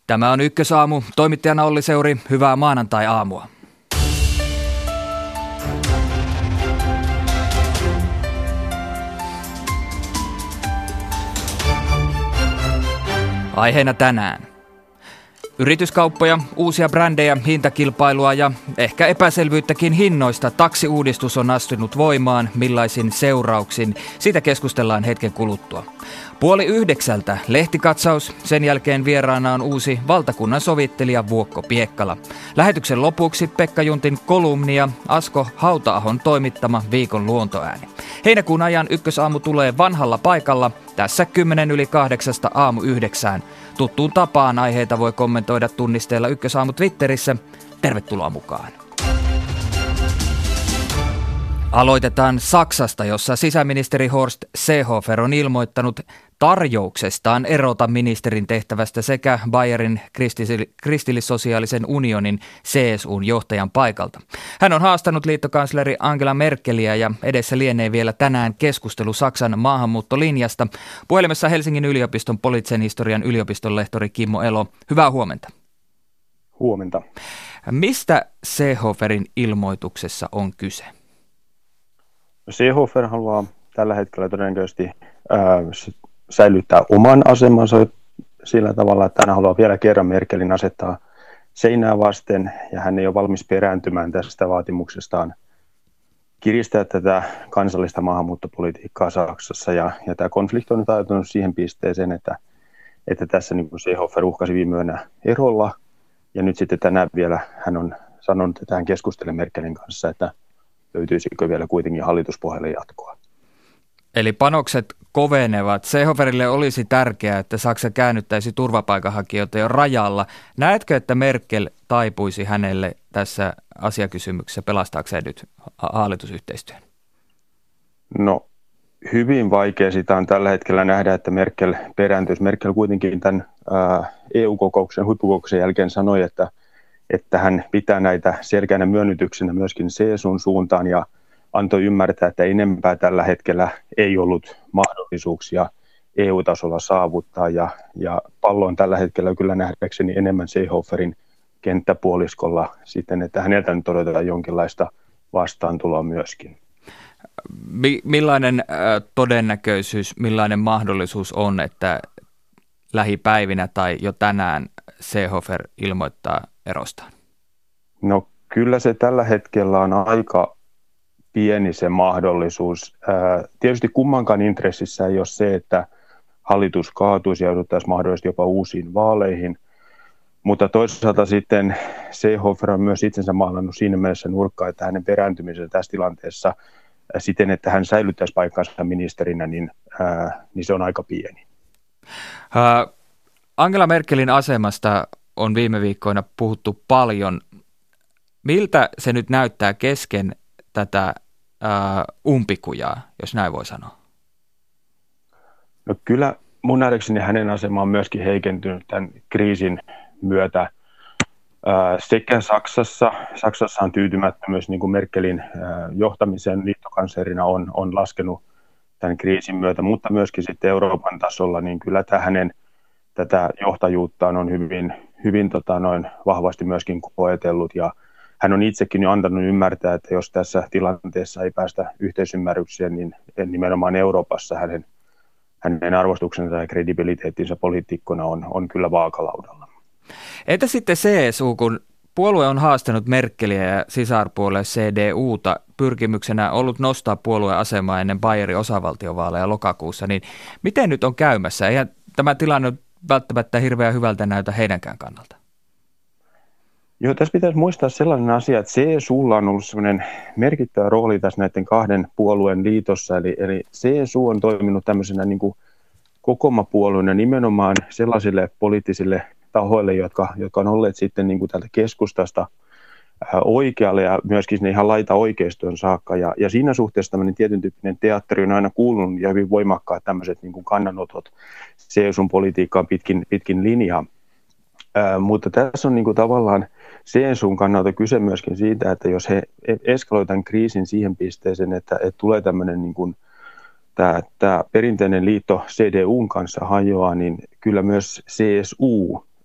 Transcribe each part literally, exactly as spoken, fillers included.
Tämä on Ykkösaamu. Toimittajana Olli Seuri. Hyvää maanantai-aamua. Aiheena tänään. Yrityskauppoja, uusia brändejä, hintakilpailua ja ehkä epäselvyyttäkin hinnoista. Taksiuudistus on astunut voimaan. Millaisin seurauksin? Siitä keskustellaan hetken kuluttua. Puoli yhdeksältä lehtikatsaus. Sen jälkeen vieraana on uusi valtakunnan sovittelija Vuokko Piekkala. Lähetyksen lopuksi Pekka Juntin kolumni ja Asko Hauta-ahon toimittama viikon luontoääni. Heinäkuun ajan Ykkösaamu tulee vanhalla paikalla. Tässä kymmenen yli kahdeksasta aamu yhdeksään. Tuttuun tapaan aiheita voi kommentoida tunnisteella Ykkösaamu Twitterissä. Tervetuloa mukaan. Aloitetaan Saksasta, jossa sisäministeri Horst Seehofer on ilmoittanut tarjouksestaan erota ministerin tehtävästä sekä Bayerin kristillissosiaalisen unionin C S U:n johtajan paikalta. Hän on haastanut liittokansleri Angela Merkeliä ja edessä lienee vielä tänään keskustelu Saksan maahanmuuttolinjasta. Puhelimessa Helsingin yliopiston poliittisen historian yliopiston lehtori Kimmo Elo. Hyvää huomenta. Huomenta. Mistä Seehoferin ilmoituksessa on kyse? Seehofer haluaa tällä hetkellä todennäköisesti ää, säilyttää oman asemansa sillä tavalla, että hän haluaa vielä kerran Merkelin asettaa seinää vasten, ja hän ei ole valmis perääntymään tästä vaatimuksestaan kiristää tätä kansallista maahanmuuttopolitiikkaa Saksassa, ja, ja tämä konflikti on nyt ajautunut siihen pisteeseen, että, että tässä niin kuin Seehofer uhkasi viime yönä erolla, ja nyt sitten tänään vielä hän on sanonut, että hän keskustelee Merkelin kanssa, että löytyisikö vielä kuitenkin hallituspohjalle jatkoa. Eli panokset kovenevat. Seehoferille olisi tärkeää, että Saksa käännyttäisi turvapaikanhakijoita jo rajalla. Näetkö, että Merkel taipuisi hänelle tässä asiakysymyksessä pelastaakseen nyt hallitusyhteistyön? No, hyvin vaikea sitä on tällä hetkellä nähdä, että Merkel perääntyisi. Merkel kuitenkin tämän E U-kokouksen, huippukokouksen jälkeen sanoi, että että hän pitää näitä selkeänä myönnytyksenä myöskin C S U:n suuntaan ja antoi ymmärtää, että enempää tällä hetkellä ei ollut mahdollisuuksia E U-tasolla saavuttaa. Ja, ja pallo on tällä hetkellä kyllä nähdäkseni enemmän Seehoferin kenttäpuoliskolla siten, että häneltä nyt odotetaan jonkinlaista vastaantuloa myöskin. Millainen äh, todennäköisyys, millainen mahdollisuus on, että lähipäivinä tai jo tänään Seehofer ilmoittaa erostaan? No kyllä se tällä hetkellä on aika pieni se mahdollisuus. Ää, tietysti kummankaan intressissä ei ole se, että hallitus kaatuisi ja jouduttaisiin mahdollisesti jopa uusiin vaaleihin, mutta toisaalta sitten Seehofer on myös itsensä maalannut siinä mielessä nurkkaa, että hänen perääntymisensä tässä tilanteessa ää, siten, että hän säilyttäisi paikkansa ministerinä, niin, ää, niin se on aika pieni. Uh, Angela Merkelin asemasta on viime viikkoina puhuttu paljon. Miltä se nyt näyttää kesken tätä uh, umpikujaa, jos näin voi sanoa? No kyllä mun nähdäkseni hänen asema on myöskin heikentynyt tämän kriisin myötä uh, sekä Saksassa. Saksassa on tyytymättömyys niin kuin Merkelin uh, johtamisen liittokanslerina on, on laskenut tämän kriisin myötä, mutta myöskin sitten Euroopan tasolla, niin kyllä tämä hänen tätä johtajuuttaan on hyvin, hyvin tota, noin vahvasti myöskin koetellut, ja hän on itsekin jo antanut ymmärtää, että jos tässä tilanteessa ei päästä yhteisymmärrykseen, niin nimenomaan Euroopassa hänen, hänen arvostuksensa ja kredibiliteettinsä poliitikkona on, on kyllä vaakalaudalla. Entä sitten C S U, kun puolue on haastanut Merkeliä ja sisarpuolue C D U:ta pyrkimyksenä ollut nostaa puolueen asemaa ennen Bayerin osavaltiovaaleja lokakuussa, niin miten nyt on käymässä? Eihän tämä tilanne välttämättä hirveän hyvältä näytä heidänkään kannalta. Joo, tässä pitäisi muistaa sellainen asia, että C S U:lla on ollut sellainen merkittävä rooli tässä näiden kahden puolueen liitossa, eli, eli C S U on toiminut tämmöisenä niin kuin kokoomapuolueena nimenomaan sellaisille poliittisille tahoille, jotka, jotka on olleet sitten niin kuin täältä keskustasta ää, oikealle ja myöskin sinne ihan laita oikeistoon saakka. Ja, ja siinä suhteessa tämmöinen tietyn tyyppinen teatteri on aina kuulunut ja hyvin voimakkaat tämmöiset niin kuin kannanotot C S U:n politiikkaan pitkin, pitkin linjaa. Ää, mutta tässä on niin kuin tavallaan C S U:n kannalta kyse myöskin siitä, että jos he eskaloivat tämän kriisin siihen pisteeseen, että, että tulee tämmöinen niin kuin Tämä, tämä perinteinen liitto C D U:n kanssa hajoaa, niin kyllä myös C S U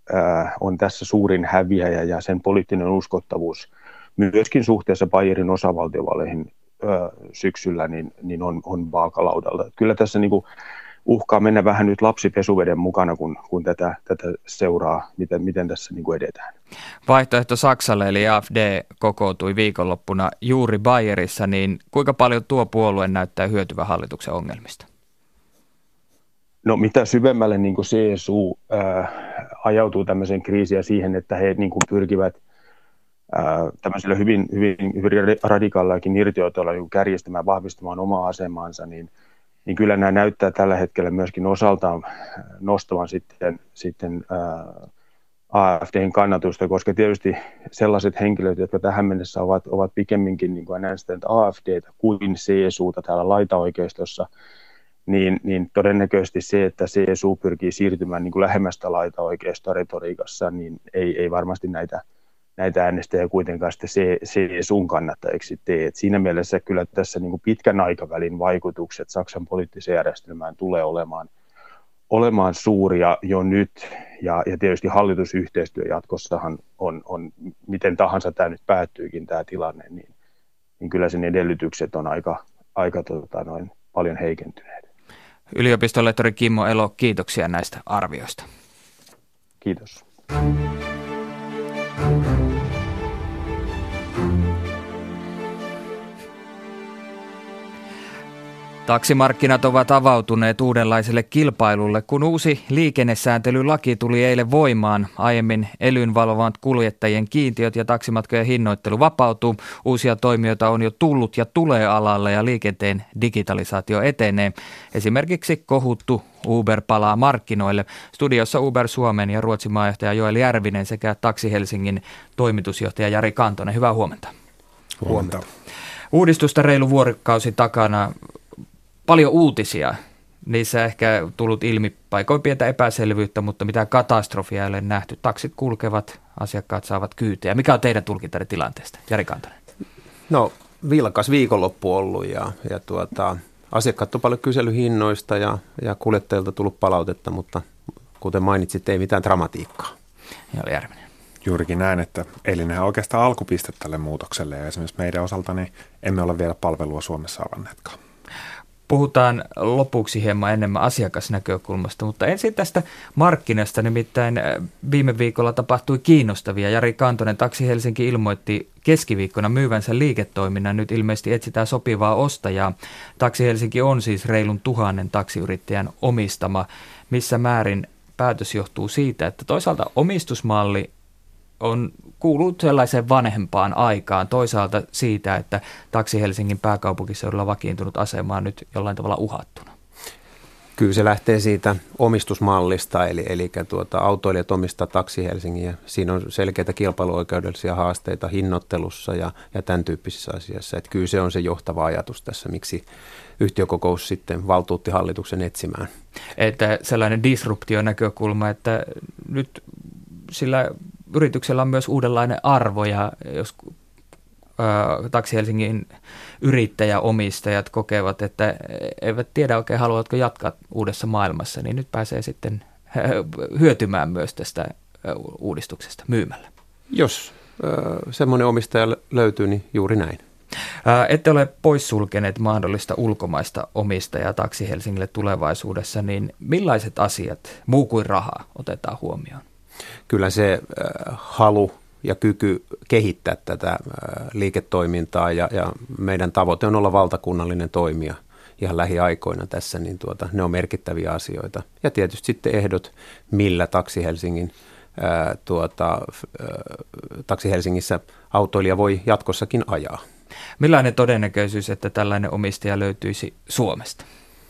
ää, on tässä suurin häviäjä ja sen poliittinen uskottavuus myöskin suhteessa Bayerin osavaltiovaaleihin ää, syksyllä niin, niin on, on vaakalaudalla. Kyllä tässä niin kuin uhkaa mennä vähän nyt lapsi pesuveden mukana, kun, kun tätä, tätä seuraa, miten, miten tässä niin kuin edetään. Vaihtoehto Saksalle eli A F D kokoutui viikonloppuna juuri Bayerissa, niin kuinka paljon tuo puolue näyttää hyötyvän hallituksen ongelmista? No mitä syvemmälle niin kuin C S U ää, ajautuu tämmöiseen kriisiin ja siihen, että he niin kuin pyrkivät ää, tämmöisillä hyvin, hyvin, hyvin radikaalillakin irtioitoilla niin kärjestämään, vahvistamaan omaa asemaansa, niin niin kyllä nämä näyttää tällä hetkellä myöskin osaltaan nostavan sitten, sitten ää, A F D:n kannatusta, koska tietysti sellaiset henkilöt, jotka tähän mennessä ovat, ovat pikemminkin niin kuin äänestäneet A F D:tä kuin C S U:ta täällä laitaoikeistossa, niin, niin todennäköisesti se, että C S U pyrkii siirtymään niin kuin lähemmästä laitaoikeistoa retoriikassa, niin ei, ei varmasti näitä näitä äänestäjiä kuitenkaan sitten C S U:n kannattajiksi tee. Et siinä mielessä kyllä tässä niin kuin pitkän aikavälin vaikutukset Saksan poliittiseen järjestelmään tulee olemaan, olemaan suuria jo nyt. Ja, ja tietysti hallitusyhteistyö jatkossahan on, on, miten tahansa tämä nyt päättyykin tämä tilanne, niin, niin kyllä sen edellytykset on aika, aika tota, noin, paljon heikentyneet. Yliopiston lehtori Kimmo Elo, kiitoksia näistä arvioista. Kiitos. Taksimarkkinat ovat avautuneet uudenlaiselle kilpailulle, kun uusi liikennesääntelylaki tuli eilen voimaan. Aiemmin elyn valvovat kuljettajien kiintiöt ja taksimatkojen hinnoittelu vapautuu. Uusia toimijoita on jo tullut ja tulee alalle ja liikenteen digitalisaatio etenee. Esimerkiksi kohuttu Uber palaa markkinoille. Studiossa Uber Suomen ja Ruotsin maajohtaja Joel Järvinen sekä Taksi Helsingin toimitusjohtaja Jari Kantonen. Hyvää huomenta. Huomenta. Uudistusta reilu vuorokausi takana. Paljon uutisia. Niissä ehkä tullut ilmi paikoin pientä epäselvyyttä, mutta mitään katastrofia ei ole nähty. Taksit kulkevat, asiakkaat saavat kyytiä. Mikä on teidän tulkintanne tilanteesta? Jari Kantonen. No vilkas viikonloppu ollut ja, ja tuota, asiakkaat on paljon kyselyhinnoista ja, ja kuljettajilta tullut palautetta, mutta kuten mainitsit, ei mitään dramatiikkaa. Jari Järvinen. Juurikin näin, että eilinenhän oikeastaan alkupiste tälle muutokselle ja esimerkiksi meidän osalta niin emme ole vielä palvelua Suomessa avanneetkaan. Puhutaan lopuksi hieman enemmän asiakasnäkökulmasta, mutta ensin tästä markkinasta. Nimittäin viime viikolla tapahtui kiinnostavia. Jari Kantonen, Taksi Helsinki ilmoitti keskiviikkona myyvänsä liiketoiminnan. Nyt ilmeisesti etsitään sopivaa ostajaa. Taksi Helsinki on siis reilun tuhannen taksiyrittäjän omistama. Missä määrin päätös johtuu siitä, että toisaalta omistusmalli on kuullut sellaiseen vanhempaan aikaan, toisaalta siitä, että Taksi Helsingin pääkaupunkiseudulla vakiintunut asema on nyt jollain tavalla uhattuna? Kyllä se lähtee siitä omistusmallista, eli, eli tuota, autoilijat omistaa Taksi Helsingin ja siinä on selkeitä kilpailuoikeudellisia haasteita hinnoittelussa ja, ja tämän tyyppisissä asioissa. Että kyllä se on se johtava ajatus tässä, miksi yhtiökokous sitten valtuutti hallituksen etsimään. Että sellainen disruptionäkökulma, että nyt sillä yrityksellä on myös uudenlainen arvo ja jos ää, Taksi Helsingin yrittäjäomistajat kokevat, että eivät tiedä oikein haluatko jatkaa uudessa maailmassa, niin nyt pääsee sitten hyötymään myös tästä uudistuksesta myymällä. Jos äh, semmoinen omistaja löytyy, niin juuri näin. Ää, ette ole poissulkeneet mahdollista ulkomaista omistajaa Taksi Helsingille tulevaisuudessa, niin millaiset asiat, muu kuin rahaa, otetaan huomioon? Kyllä se äh, halu ja kyky kehittää tätä äh, liiketoimintaa ja, ja meidän tavoite on olla valtakunnallinen toimija ihan lähiaikoina tässä, niin tuota, ne on merkittäviä asioita. Ja tietysti sitten ehdot, millä Taksi Helsingin äh, tuota, äh, Taksi Helsingissä autoilija voi jatkossakin ajaa. Millainen todennäköisyys, että tällainen omistaja löytyisi Suomesta?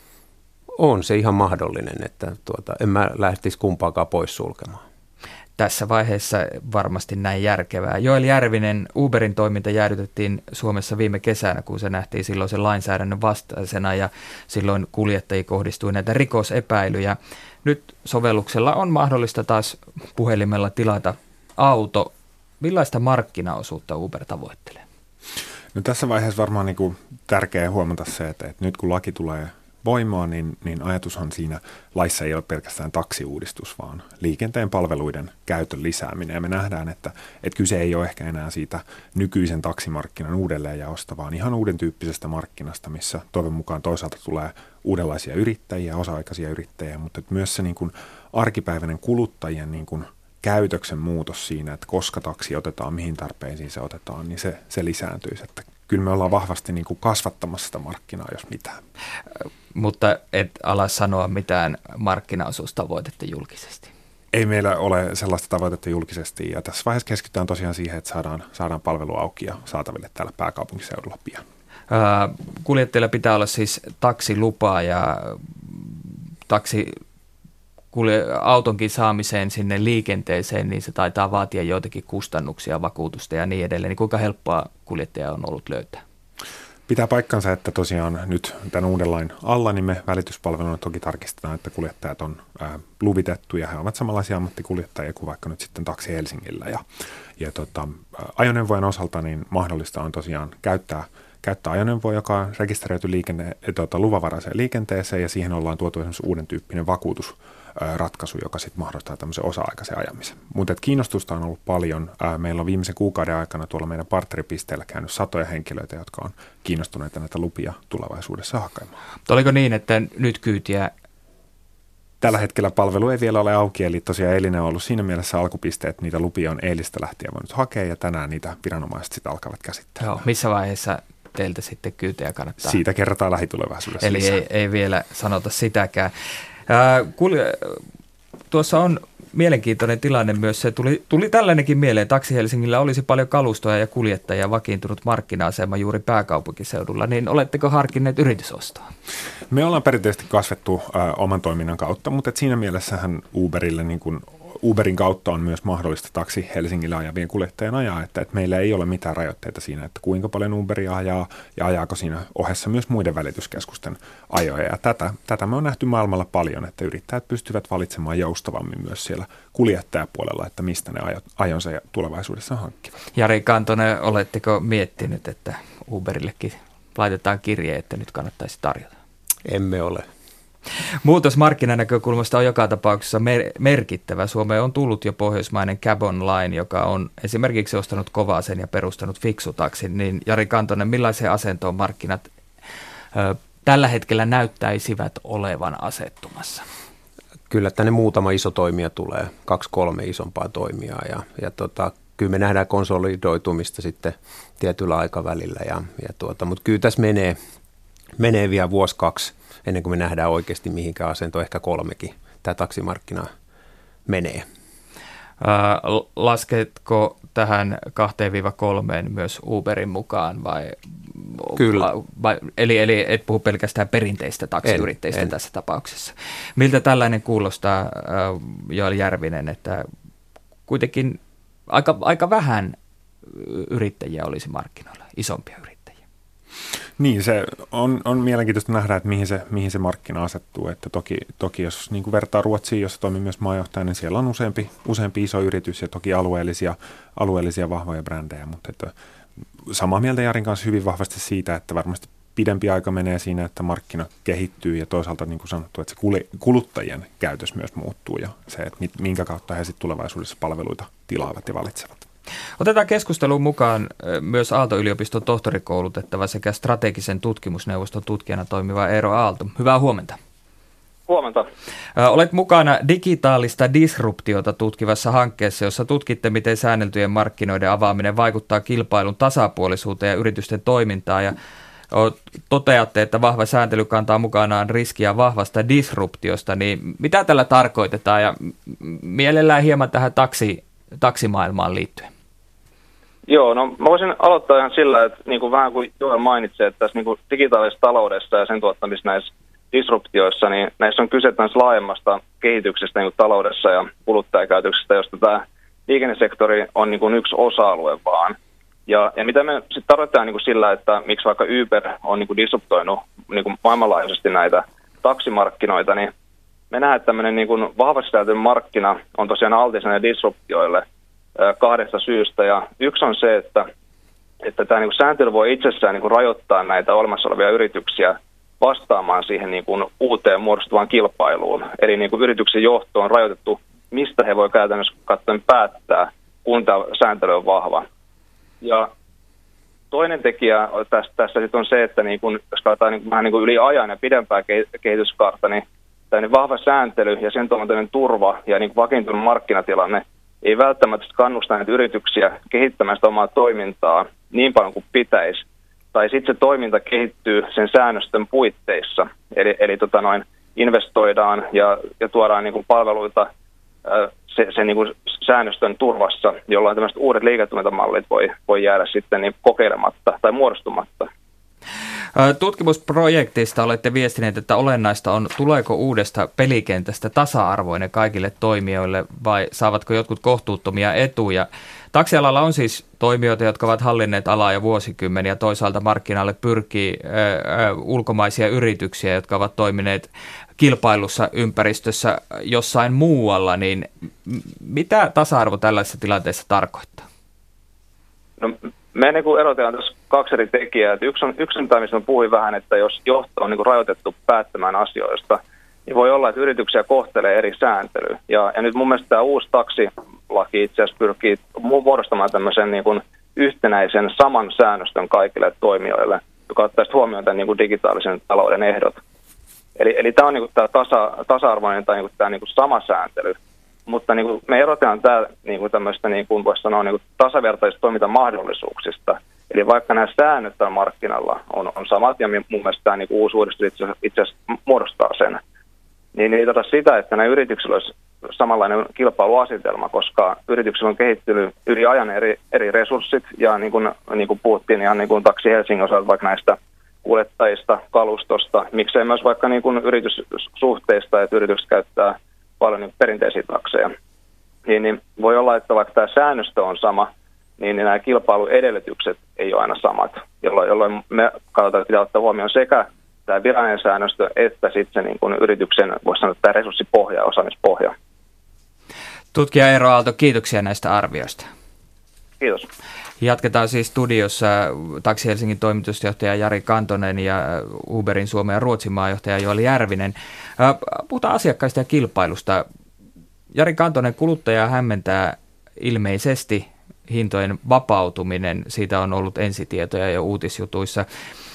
On se ihan mahdollinen, että tuota, en mä lähtisi kumpaakaan pois sulkemaan. Tässä vaiheessa varmasti näin järkevää. Joel Järvinen, Uberin toiminta jäädytettiin Suomessa viime kesänä, kun se nähtiin silloin sen lainsäädännön vastaisena ja silloin kuljettajia kohdistui näitä rikosepäilyjä. Nyt sovelluksella on mahdollista taas puhelimella tilata auto. Millaista markkinaosuutta Uber tavoittelee? No tässä vaiheessa varmaan niin kuin tärkeää huomata se, että, että nyt kun laki tulee voimaan, niin, niin ajatushan siinä laissa ei ole pelkästään taksiuudistus, vaan liikenteen palveluiden käytön lisääminen. Ja me nähdään, että, että kyse ei ole ehkä enää siitä nykyisen taksimarkkinan uudelleenjaosta, vaan ihan uuden tyyppisestä markkinasta, missä toivon mukaan toisaalta tulee uudenlaisia yrittäjiä, osa-aikaisia yrittäjiä, mutta myös se niin kuin arkipäiväinen kuluttajien niin kuin käytöksen muutos siinä, että koska taksi otetaan, mihin tarpeisiin se otetaan, niin se, se lisääntyisi. Että kyllä me ollaan vahvasti niin kuin kasvattamassa sitä markkinaa, jos mitään. Mutta et ala sanoa mitään markkinaosuustavoitetta julkisesti. Ei meillä ole sellaista tavoitetta julkisesti, ja tässä vaiheessa keskitytään tosiaan siihen, että saadaan, saadaan palvelu auki ja saataville täällä pääkaupunkiseudulla pian. Kuljettajilla pitää olla siis taksilupaa ja taksi autonkin saamiseen sinne liikenteeseen, niin se taitaa vaatia joitakin kustannuksia, vakuutusta ja niin edelleen. Niin kuinka helppoa kuljettaja on ollut löytää? Pitää paikkansa, että tosiaan nyt tämän uuden lain alla, niin me välityspalveluna toki tarkistetaan, että kuljettajat on ää, luvitettu ja he ovat samanlaisia ammattikuljettajia kuin vaikka nyt sitten Taksi Helsingillä. Ja, ja tota, ajoneuvojen osalta niin mahdollista on tosiaan käyttää käyttää ajoneuvoa, joka on rekisteröity liikenne, tuota, luvanvaraiseen liikenteeseen, ja siihen ollaan tuotu esimerkiksi uuden tyyppinen vakuutusratkaisu, joka sitten mahdollistaa tämmöisen osa-aikaisen ajamisen. Mutta kiinnostusta on ollut paljon. Meillä on viimeisen kuukauden aikana tuolla meidän partneripisteellä käynyt satoja henkilöitä, jotka on kiinnostuneita näitä lupia tulevaisuudessa hakemaan. Oliko niin, että nyt kyytiä? Tällä hetkellä palvelu ei vielä ole auki, eli tosiaan eilinen on ollut siinä mielessä alkupiste, että niitä lupia on eilistä lähtien voinut hakea, ja tänään niitä viranomaiset sitten alkavat käsittää. Joo, missä vaiheessa teiltä sitten kyytejä kannattaa? Siitä kerrotaan lähitulevaisuudessa. Eli ei, ei vielä sanota sitäkään. Ää, kulje, tuossa on mielenkiintoinen tilanne myös se. Tuli, tuli tällainenkin mieleen. Taksi Helsingillä olisi paljon kalustoja ja kuljettajia vakiintunut markkina-asema juuri pääkaupunkiseudulla. Niin oletteko harkinneet yritysostoa? Me ollaan perinteisesti kasvettu ä, oman toiminnan kautta, mutta et siinä mielessähän Uberille niin kuin Uberin kautta on myös mahdollista Taksi Helsingillä ajavien kuljettajien ajaa, että, että meillä ei ole mitään rajoitteita siinä, että kuinka paljon Uberia ajaa ja ajaako siinä ohessa myös muiden välityskeskusten ajoja. Ja tätä, tätä me on nähty maailmalla paljon, että yrittäjät pystyvät valitsemaan joustavammin myös siellä kuljettajapuolella, että mistä ne ajonsa tulevaisuudessa hankkivat. Jari Kantonen, oletteko miettinyt, että Uberillekin laitetaan kirje, että nyt kannattaisi tarjota? Emme ole. Muutos markkinanäkökulmasta on joka tapauksessa mer- merkittävä. Suomeen on tullut jo pohjoismainen Cab Online, joka on esimerkiksi ostanut Kovasen ja perustanut Fiksutaksin. Niin Jari Kantonen, millaiseen asentoon markkinat ö, tällä hetkellä näyttäisivät olevan asettumassa? Kyllä tänne muutama iso toimija tulee, kaksi kolme isompaa toimijaa ja, ja tota, kyllä me nähdään konsolidoitumista sitten tietyllä aikavälillä. Ja, ja tuota, mutta kyllä tässä menee, menee vielä vuosi kaksi ennen kuin me nähdään oikeasti mihinkään asento, ehkä kolmekin, tämä taksimarkkina menee. Ää, lasketko tähän kahteen kolmeen myös Uberin mukaan vai? Kyllä. Vai, eli, eli et puhu pelkästään perinteistä taksiyrittäjistä en, en. tässä tapauksessa. Miltä tällainen kuulostaa, äh, Joel Järvinen, että kuitenkin aika, aika vähän yrittäjiä olisi markkinoilla, isompia yrittäjiä? Niin, se on, on mielenkiintoista nähdä, että mihin se, mihin se markkina asettuu. Että toki, toki jos niin kuin vertaa Ruotsiin, jossa toimii myös maajohtaja, niin siellä on useampi, useampi iso yritys ja toki alueellisia, alueellisia vahvoja brändejä. Mutta että samaa mieltä Jarin kanssa hyvin vahvasti siitä, että varmasti pidempi aika menee siinä, että markkina kehittyy ja toisaalta niin kuin sanottu, että se kuluttajien käytös myös muuttuu ja se, että minkä kautta he sitten tulevaisuudessa palveluita tilaavat ja valitsevat. Otetaan keskusteluun mukaan myös Aalto-yliopiston tohtorikoulutettava sekä strategisen tutkimusneuvoston tutkijana toimiva Eero Aalto. Hyvää huomenta. Huomenta. Olet mukana digitaalista disruptiota tutkivassa hankkeessa, jossa tutkitte, miten säänneltyjen markkinoiden avaaminen vaikuttaa kilpailun tasapuolisuuteen ja yritysten toimintaan. Ja toteatte, että vahva sääntely kantaa mukanaan riskiä vahvasta disruptiosta. Niin mitä tällä tarkoitetaan ja mielellään hieman tähän taksi, taksimaailmaan liittyen? Joo, no mä voisin aloittaa ihan sillä, että niin kuin vähän kuin Joel mainitsi, että tässä niin kuin digitaalisessa taloudessa ja sen tuottamissa näissä disruptioissa, niin näissä on kyse tämmöistä laajemmasta kehityksestä niin kuin taloudessa ja kuluttajakäytöksestä, josta tämä liikennesektori on niin kuin yksi osa-alue vaan. Ja, ja mitä me sitten tarvitaan niin kuin sillä, että miksi vaikka Uber on niin kuin disruptoinut niin kuin maailmanlaajuisesti näitä taksimarkkinoita, niin me nähdään, että tämmöinen niin kuin vahvasti säätelty markkina on tosiaan altis näille disruptioille kahdesta syystä. Ja yksi on se, että, että tämä niin kuin sääntely voi itsessään niin kuin rajoittaa näitä olemassa olevia yrityksiä vastaamaan siihen niin kuin uuteen muodostuvaan kilpailuun. Eli niin kuin yrityksen johto on rajoitettu, mistä he voi käytännössä katsoen päättää, kun tämä sääntely on vahva. Ja toinen tekijä tässä, tässä sit on se, että niin kun, jos katsotaan niin vähän niin kuin yli ajan ja pidempää kehityskaarta, niin tämmöinen vahva sääntely ja sen tuomainen turva ja niin vakiintunut markkinatilanne ei välttämättä kannusta näitä yrityksiä kehittämään sitä omaa toimintaa niin paljon kuin pitäisi. Tai sitten se toiminta kehittyy sen säännöstön puitteissa. Eli, eli tota noin, investoidaan ja, ja tuodaan niin kuin palveluita se, se niin kuin säännöstön turvassa, jolloin tämmöiset uudet liiketoimintamallit voi, voi jäädä sitten niin kokeilematta tai muodostumatta. Tutkimusprojektista olette viestineet, että olennaista on, tuleeko uudesta pelikentästä tasa-arvoinen kaikille toimijoille vai saavatko jotkut kohtuuttomia etuja. Taksialalla on siis toimijoita, jotka ovat hallinneet alaa jo vuosikymmeniä. Toisaalta markkinalle pyrkii ö, ö, ulkomaisia yrityksiä, jotka ovat toimineet kilpailussa ympäristössä jossain muualla. Niin mitä tasa-arvo tällaisessa tilanteessa tarkoittaa? No, me niin kuin erotetaan tässä kaksi eri tekijää. Yksi on, yksi on tämä, mistä mä puhuin vähän, että jos johto on niin kuin rajoitettu päättämään asioista, niin voi olla, että yrityksiä kohtelee eri sääntely. Ja, ja nyt mun mielestä tämä uusi taksilaki itse asiassa pyrkii muodostamaan tämmöisen niin kuin yhtenäisen saman säännöstön kaikille toimijoille, joka ottaisi huomioon tämän niin kuin digitaalisen talouden ehdot. Eli, eli tämä on niin kuin tämä tasa, tasa-arvoinen tai niin kuin tämä niin kuin sama sääntely. Mutta niin kuin me erotetaan tämä niin kuin tämmöistä, niin kuin voisi sanoa, niin kuin tasavertaisista toimintamahdollisuuksista. Eli vaikka nämä säännöt tällä markkinalla on, on samat, ja mun mielestä tämä niin kuin uusi uudistus itse, itse asiassa muodostaa sen, niin ei tarkoita sitä, että nämä yrityksillä olisi samanlainen kilpailuasetelma, koska yrityksillä on kehittynyt yli ajan eri, eri resurssit, ja niin kuin, niin kuin puhuttiin ihan niin kuin Taksi Helsingin osalta vaikka näistä kuljettajista, kalustosta, miksei myös vaikka niin kuin yrityssuhteista, että yritykset käyttää paljon niin perinteisiä takseja. Niin, niin voi olla, että vaikka tämä säännöstö on sama, niin, niin nämä kilpailuedellytykset ei ole aina samat, jolloin, jolloin me katsotaan, että pitää ottaa huomioon sekä tämä virallinen säännöstö että sitten se niin kuin yrityksen, voisi sanoa, tämä resurssipohja ja osaamispohja. Tutkija Eero Aalto, kiitoksia näistä arvioista. Kiitos. Jatketaan siis studiossa Taksi Helsingin toimitusjohtaja Jari Kantonen ja Uberin Suomen ja Ruotsin maajohtaja Joel Järvinen. Puhutaan asiakkaista ja kilpailusta. Jari Kantonen, kuluttajaa hämmentää ilmeisesti hintojen vapautuminen. Siitä on ollut ensitietoja jo uutisjutuissa.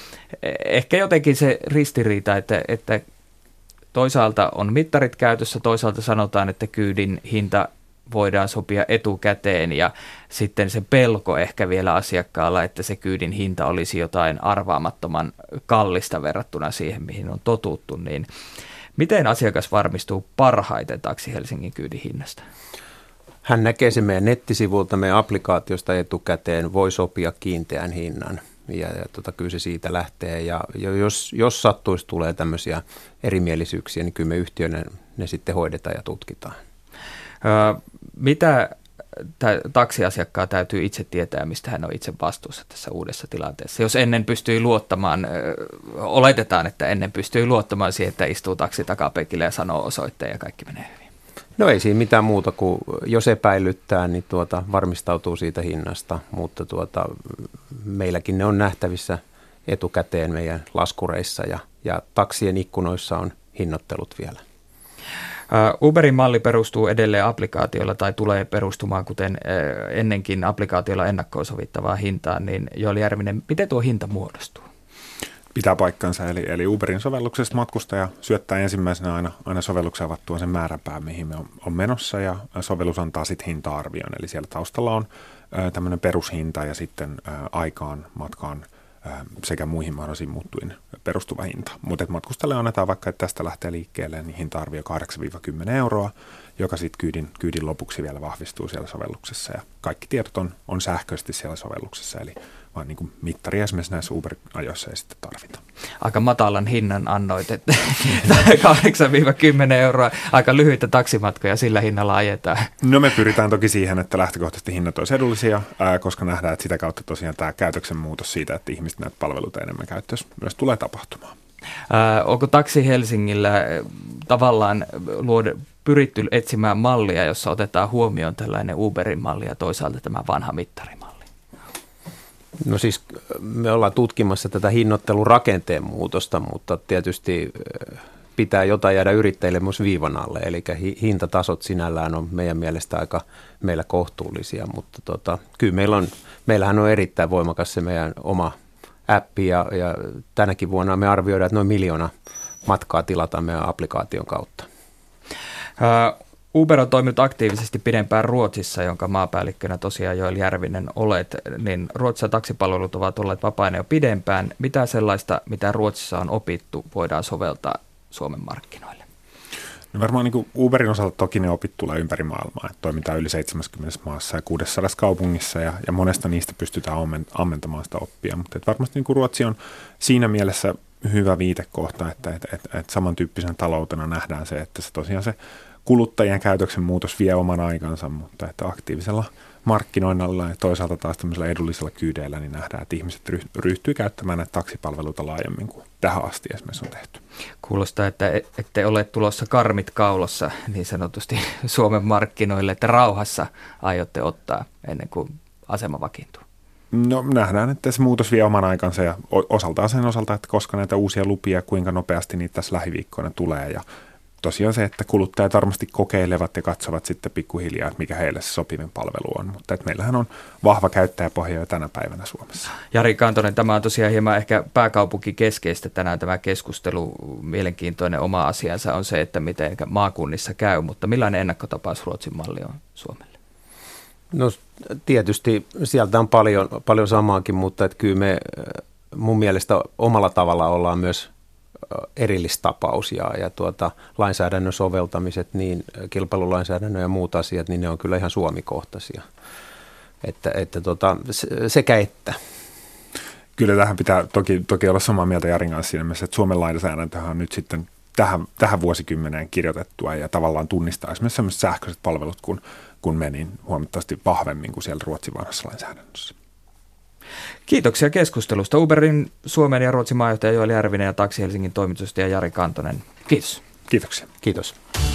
Ehkä jotenkin se ristiriita, että, että toisaalta on mittarit käytössä, toisaalta sanotaan, että kyydin hinta voidaan sopia etukäteen ja sitten se pelko ehkä vielä asiakkaalla, että se kyydin hinta olisi jotain arvaamattoman kallista verrattuna siihen, mihin on totuttu. Niin miten asiakas varmistuu parhaiten Taksi Helsingin kyydin hinnasta? Hän näkee sen meidän nettisivulta, meidän applikaatiosta etukäteen, voi sopia kiinteän hinnan. Ja, ja tota, kyllä se siitä lähtee. Ja, ja jos, jos sattuisi tulee tämmöisiä erimielisyyksiä, niin kyllä me yhtiönä ne sitten hoidetaan ja tutkitaan. Öö, mitä tä, taksiasiakkaa täytyy itse tietää, mistä hän on itse vastuussa tässä uudessa tilanteessa? Jos ennen pystyy luottamaan, öö, oletetaan, että ennen pystyy luottamaan siihen, että istuu taksi takapenkillä ja sanoo osoitteen ja kaikki menee hyvin. No ei siinä mitään muuta kuin, jos epäilyttää, niin tuota, varmistautuu siitä hinnasta, mutta tuota, meilläkin ne on nähtävissä etukäteen meidän laskureissa ja, ja taksien ikkunoissa on hinnoittelut vielä. Uberin malli perustuu edelleen applikaatiolla tai tulee perustumaan, kuten ennenkin applikaatiolla ennakkoon sovittavaa hintaan, niin Joel Järvinen, miten tuo hinta muodostuu? Pitää paikkansa, eli, eli Uberin sovelluksesta matkustaja syöttää ensimmäisenä aina, aina sovelluksen avattua sen määränpään, mihin me on, on menossa, ja sovellus antaa sitten hinta-arvion, eli siellä taustalla on ö, tämmöinen perushinta ja sitten ö, aikaan, matkaan ö, sekä muihin mahdollisiin muuttuin perustuva hinta. Mutta matkustajalle annetaan vaikka, että tästä lähtee liikkeelle, niin hinta-arvio kahdeksan kymmenen euroa, joka sitten kyydin, kyydin lopuksi vielä vahvistuu siellä sovelluksessa, ja kaikki tiedot on, on sähköisesti siellä sovelluksessa, eli vaan niin kuin mittaria esimerkiksi näissä Uber-ajoissa ei sitten tarvita. Aika matalan hinnan annoit, että kahdeksan kymmenen euroa, aika lyhyitä taksimatkoja sillä hinnalla ajetaan. No me pyritään toki siihen, että lähtökohtaisesti hinnat olisi edullisia, ää, koska nähdään, että sitä kautta tosiaan tämä käytöksen muutos siitä, että ihmiset näitä palveluita enemmän käyttöön myös tulee tapahtumaan. Ää, onko Taksi Helsingillä tavallaan luoda, pyritty etsimään mallia, jossa otetaan huomioon tällainen Uberin malli ja toisaalta tämä vanha mittarimalli? No siis me ollaan tutkimassa tätä hinnoittelun rakenteen muutosta, mutta tietysti pitää jotain jäädä yrittäjille myös viivan alle. Eli hintatasot sinällään on meidän mielestä aika meillä kohtuullisia, mutta tota, kyllä meillä on, meillähän on erittäin voimakas se meidän oma appi ja, ja tänäkin vuonna me arvioidaan, että noin miljoona matkaa tilataan meidän applikaation kautta. Uh, Uber on toiminut aktiivisesti pidempään Ruotsissa, jonka maapäällikkönä tosiaan Joel Järvinen olet, niin Ruotsissa taksipalvelut ovat olleet vapaina jo pidempään. Mitä sellaista, mitä Ruotsissa on opittu, voidaan soveltaa Suomen markkinoille? No varmaan niin kuin Uberin osalta toki ne opit tulee ympäri maailmaa, että toimitaan yli seitsemänkymmentä maassa ja kuusisataa kaupungissa ja, ja monesta niistä pystytään ammentamaan sitä oppia, mutta että varmasti niin kuin Ruotsi on siinä mielessä hyvä viitekohta, että, että, että, että samantyyppisen taloutena nähdään se, että se tosiaan se kuluttajien käytöksen muutos vie oman aikansa, mutta että aktiivisella markkinoinnalla ja toisaalta taas tämmöisellä edullisella kyydeillä niin nähdään, että ihmiset ryhtyy käyttämään näitä taksipalveluita laajemmin kuin tähän asti esimerkiksi on tehty. Kuulostaa, että ette ole tulossa karmit kaulossa niin sanotusti Suomen markkinoille, että rauhassa aiotte ottaa ennen kuin asema vakiintuu. No nähdään, että se muutos vie oman aikansa ja osaltaan sen osalta, että koska näitä uusia lupia, kuinka nopeasti niitä tässä lähiviikkoina tulee ja tosiaan se, että kuluttajat varmasti kokeilevat ja katsovat sitten pikkuhiljaa, että mikä heille se sopivin palvelu on. Mutta että meillähän on vahva käyttäjäpohja jo tänä päivänä Suomessa. Jari Kantonen, tämä on tosiaan hieman ehkä pääkaupunkikeskeistä tänään tämä keskustelu. Mielenkiintoinen oma asiansa on se, että miten maakunnissa käy, mutta millainen ennakkotapaus Ruotsin malli on Suomelle? No tietysti sieltä on paljon, paljon samaakin, mutta että kyllä me mun mielestä omalla tavalla ollaan myös erillistapaus ja, ja tuota, lainsäädännön soveltamiset, niin kilpailulainsäädännön ja muut asiat, niin ne on kyllä ihan suomikohtaisia. Että, että tuota, sekä että. Kyllä tähän pitää toki, toki olla samaa mieltä Jarin kanssa siinä mielessä, että Suomen lainsäädäntöhän on nyt sitten tähän, tähän vuosikymmeneen kirjoitettua ja tavallaan tunnistaa esimerkiksi sellaiset sähköiset palvelut kun, kun meni huomattavasti vahvemmin kuin siellä Ruotsin vanhassa lainsäädännössä. Kiitoksia keskustelusta. Uberin Suomen ja Ruotsin maajohtaja Joel Järvinen ja Taksi Helsingin toimitusjohtaja Jari Kantonen. Kiitos. Kiitoksia. Kiitos.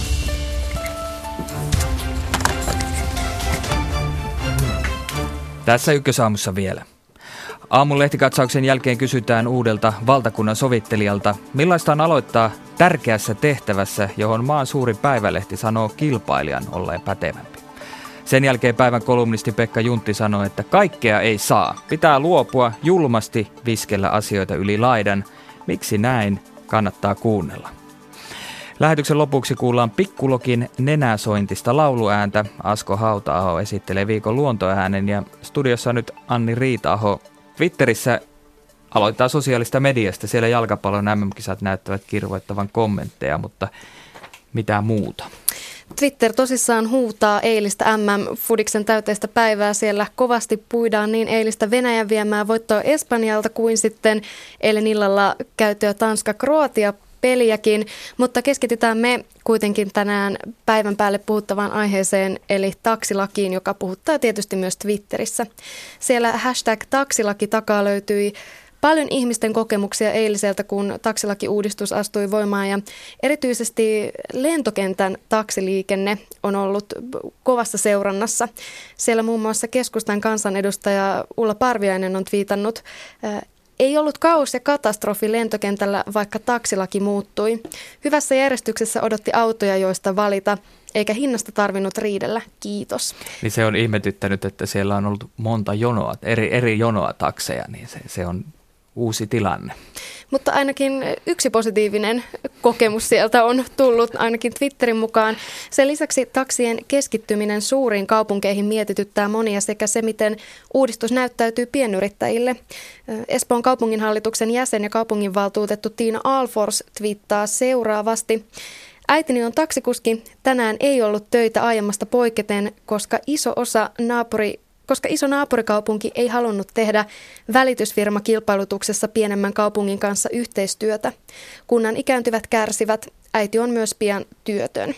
Tässä Ykkösaamussa vielä. Aamun lehtikatsauksen jälkeen kysytään uudelta valtakunnan sovittelijalta, millaista on aloittaa tärkeässä tehtävässä, johon maan suuri päivälehti sanoo kilpailijan olleen pätevämpi. Sen jälkeen päivän kolumnisti Pekka Juntti sanoi, että kaikkea ei saa. Pitää luopua julmasti viskellä asioita yli laidan. Miksi näin? Kannattaa kuunnella. Lähetyksen lopuksi kuullaan Pikkulokin nenäsointista lauluääntä. Asko Hauta-aho esittelee viikon luontoäänen ja studiossa on nyt Anni Riita-aho. Twitterissä aloittaa sosiaalista mediasta. Siellä jalkapallon äm äm-kisat näyttävät kirvoittavan kommentteja, mutta mitä muuta? Twitter tosissaan huutaa eilistä äm äm-fudiksen täyteistä päivää. Siellä kovasti puidaan niin eilistä Venäjän viemää voittoa Espanjalta kuin sitten eilen illalla käytyä Tanska-Kroatia peliäkin, mutta keskitytään me kuitenkin tänään päivän päälle puhuttavaan aiheeseen, eli taksilakiin, joka puhuttaa tietysti myös Twitterissä. Siellä hashtag taksilaki takaa löytyi paljon ihmisten kokemuksia eiliseltä, kun taksilakiuudistus astui voimaan ja erityisesti lentokentän taksiliikenne on ollut kovassa seurannassa. Siellä muun muassa keskustan kansanedustaja Ulla Parviainen on twiitannut: ei ollut kaos ja katastrofi lentokentällä, vaikka taksilaki muuttui. Hyvässä järjestyksessä odotti autoja, joista valita, eikä hinnasta tarvinnut riidellä. Kiitos. Niin se on ihmetyttänyt, että siellä on ollut monta jonoa, eri, eri jonoa takseja, niin se, se on uusi tilanne. Mutta ainakin yksi positiivinen kokemus sieltä on tullut, ainakin Twitterin mukaan. Sen lisäksi taksien keskittyminen suuriin kaupunkeihin mietityttää monia sekä se, miten uudistus näyttäytyy pienyrittäjille. Espoon kaupunginhallituksen jäsen ja kaupunginvaltuutettu Tiina Aalfors twiittaa seuraavasti: äitini on taksikuski. Tänään ei ollut töitä aiemmasta poiketen, koska iso osa naapuri Koska iso naapurikaupunki ei halunnut tehdä välitysfirmakilpailutuksessa pienemmän kaupungin kanssa yhteistyötä. Kunnan ikääntyvät kärsivät. Äiti on myös pian työtön.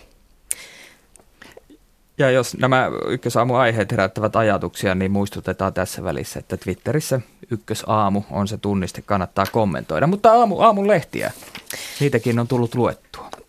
Ja jos nämä Ykkösaamu-aiheet herättävät ajatuksia, niin muistutetaan tässä välissä, että Twitterissä Ykkösaamu on se tunniste, kannattaa kommentoida. Mutta aamu, aamun lehtiä, niitäkin on tullut luettua.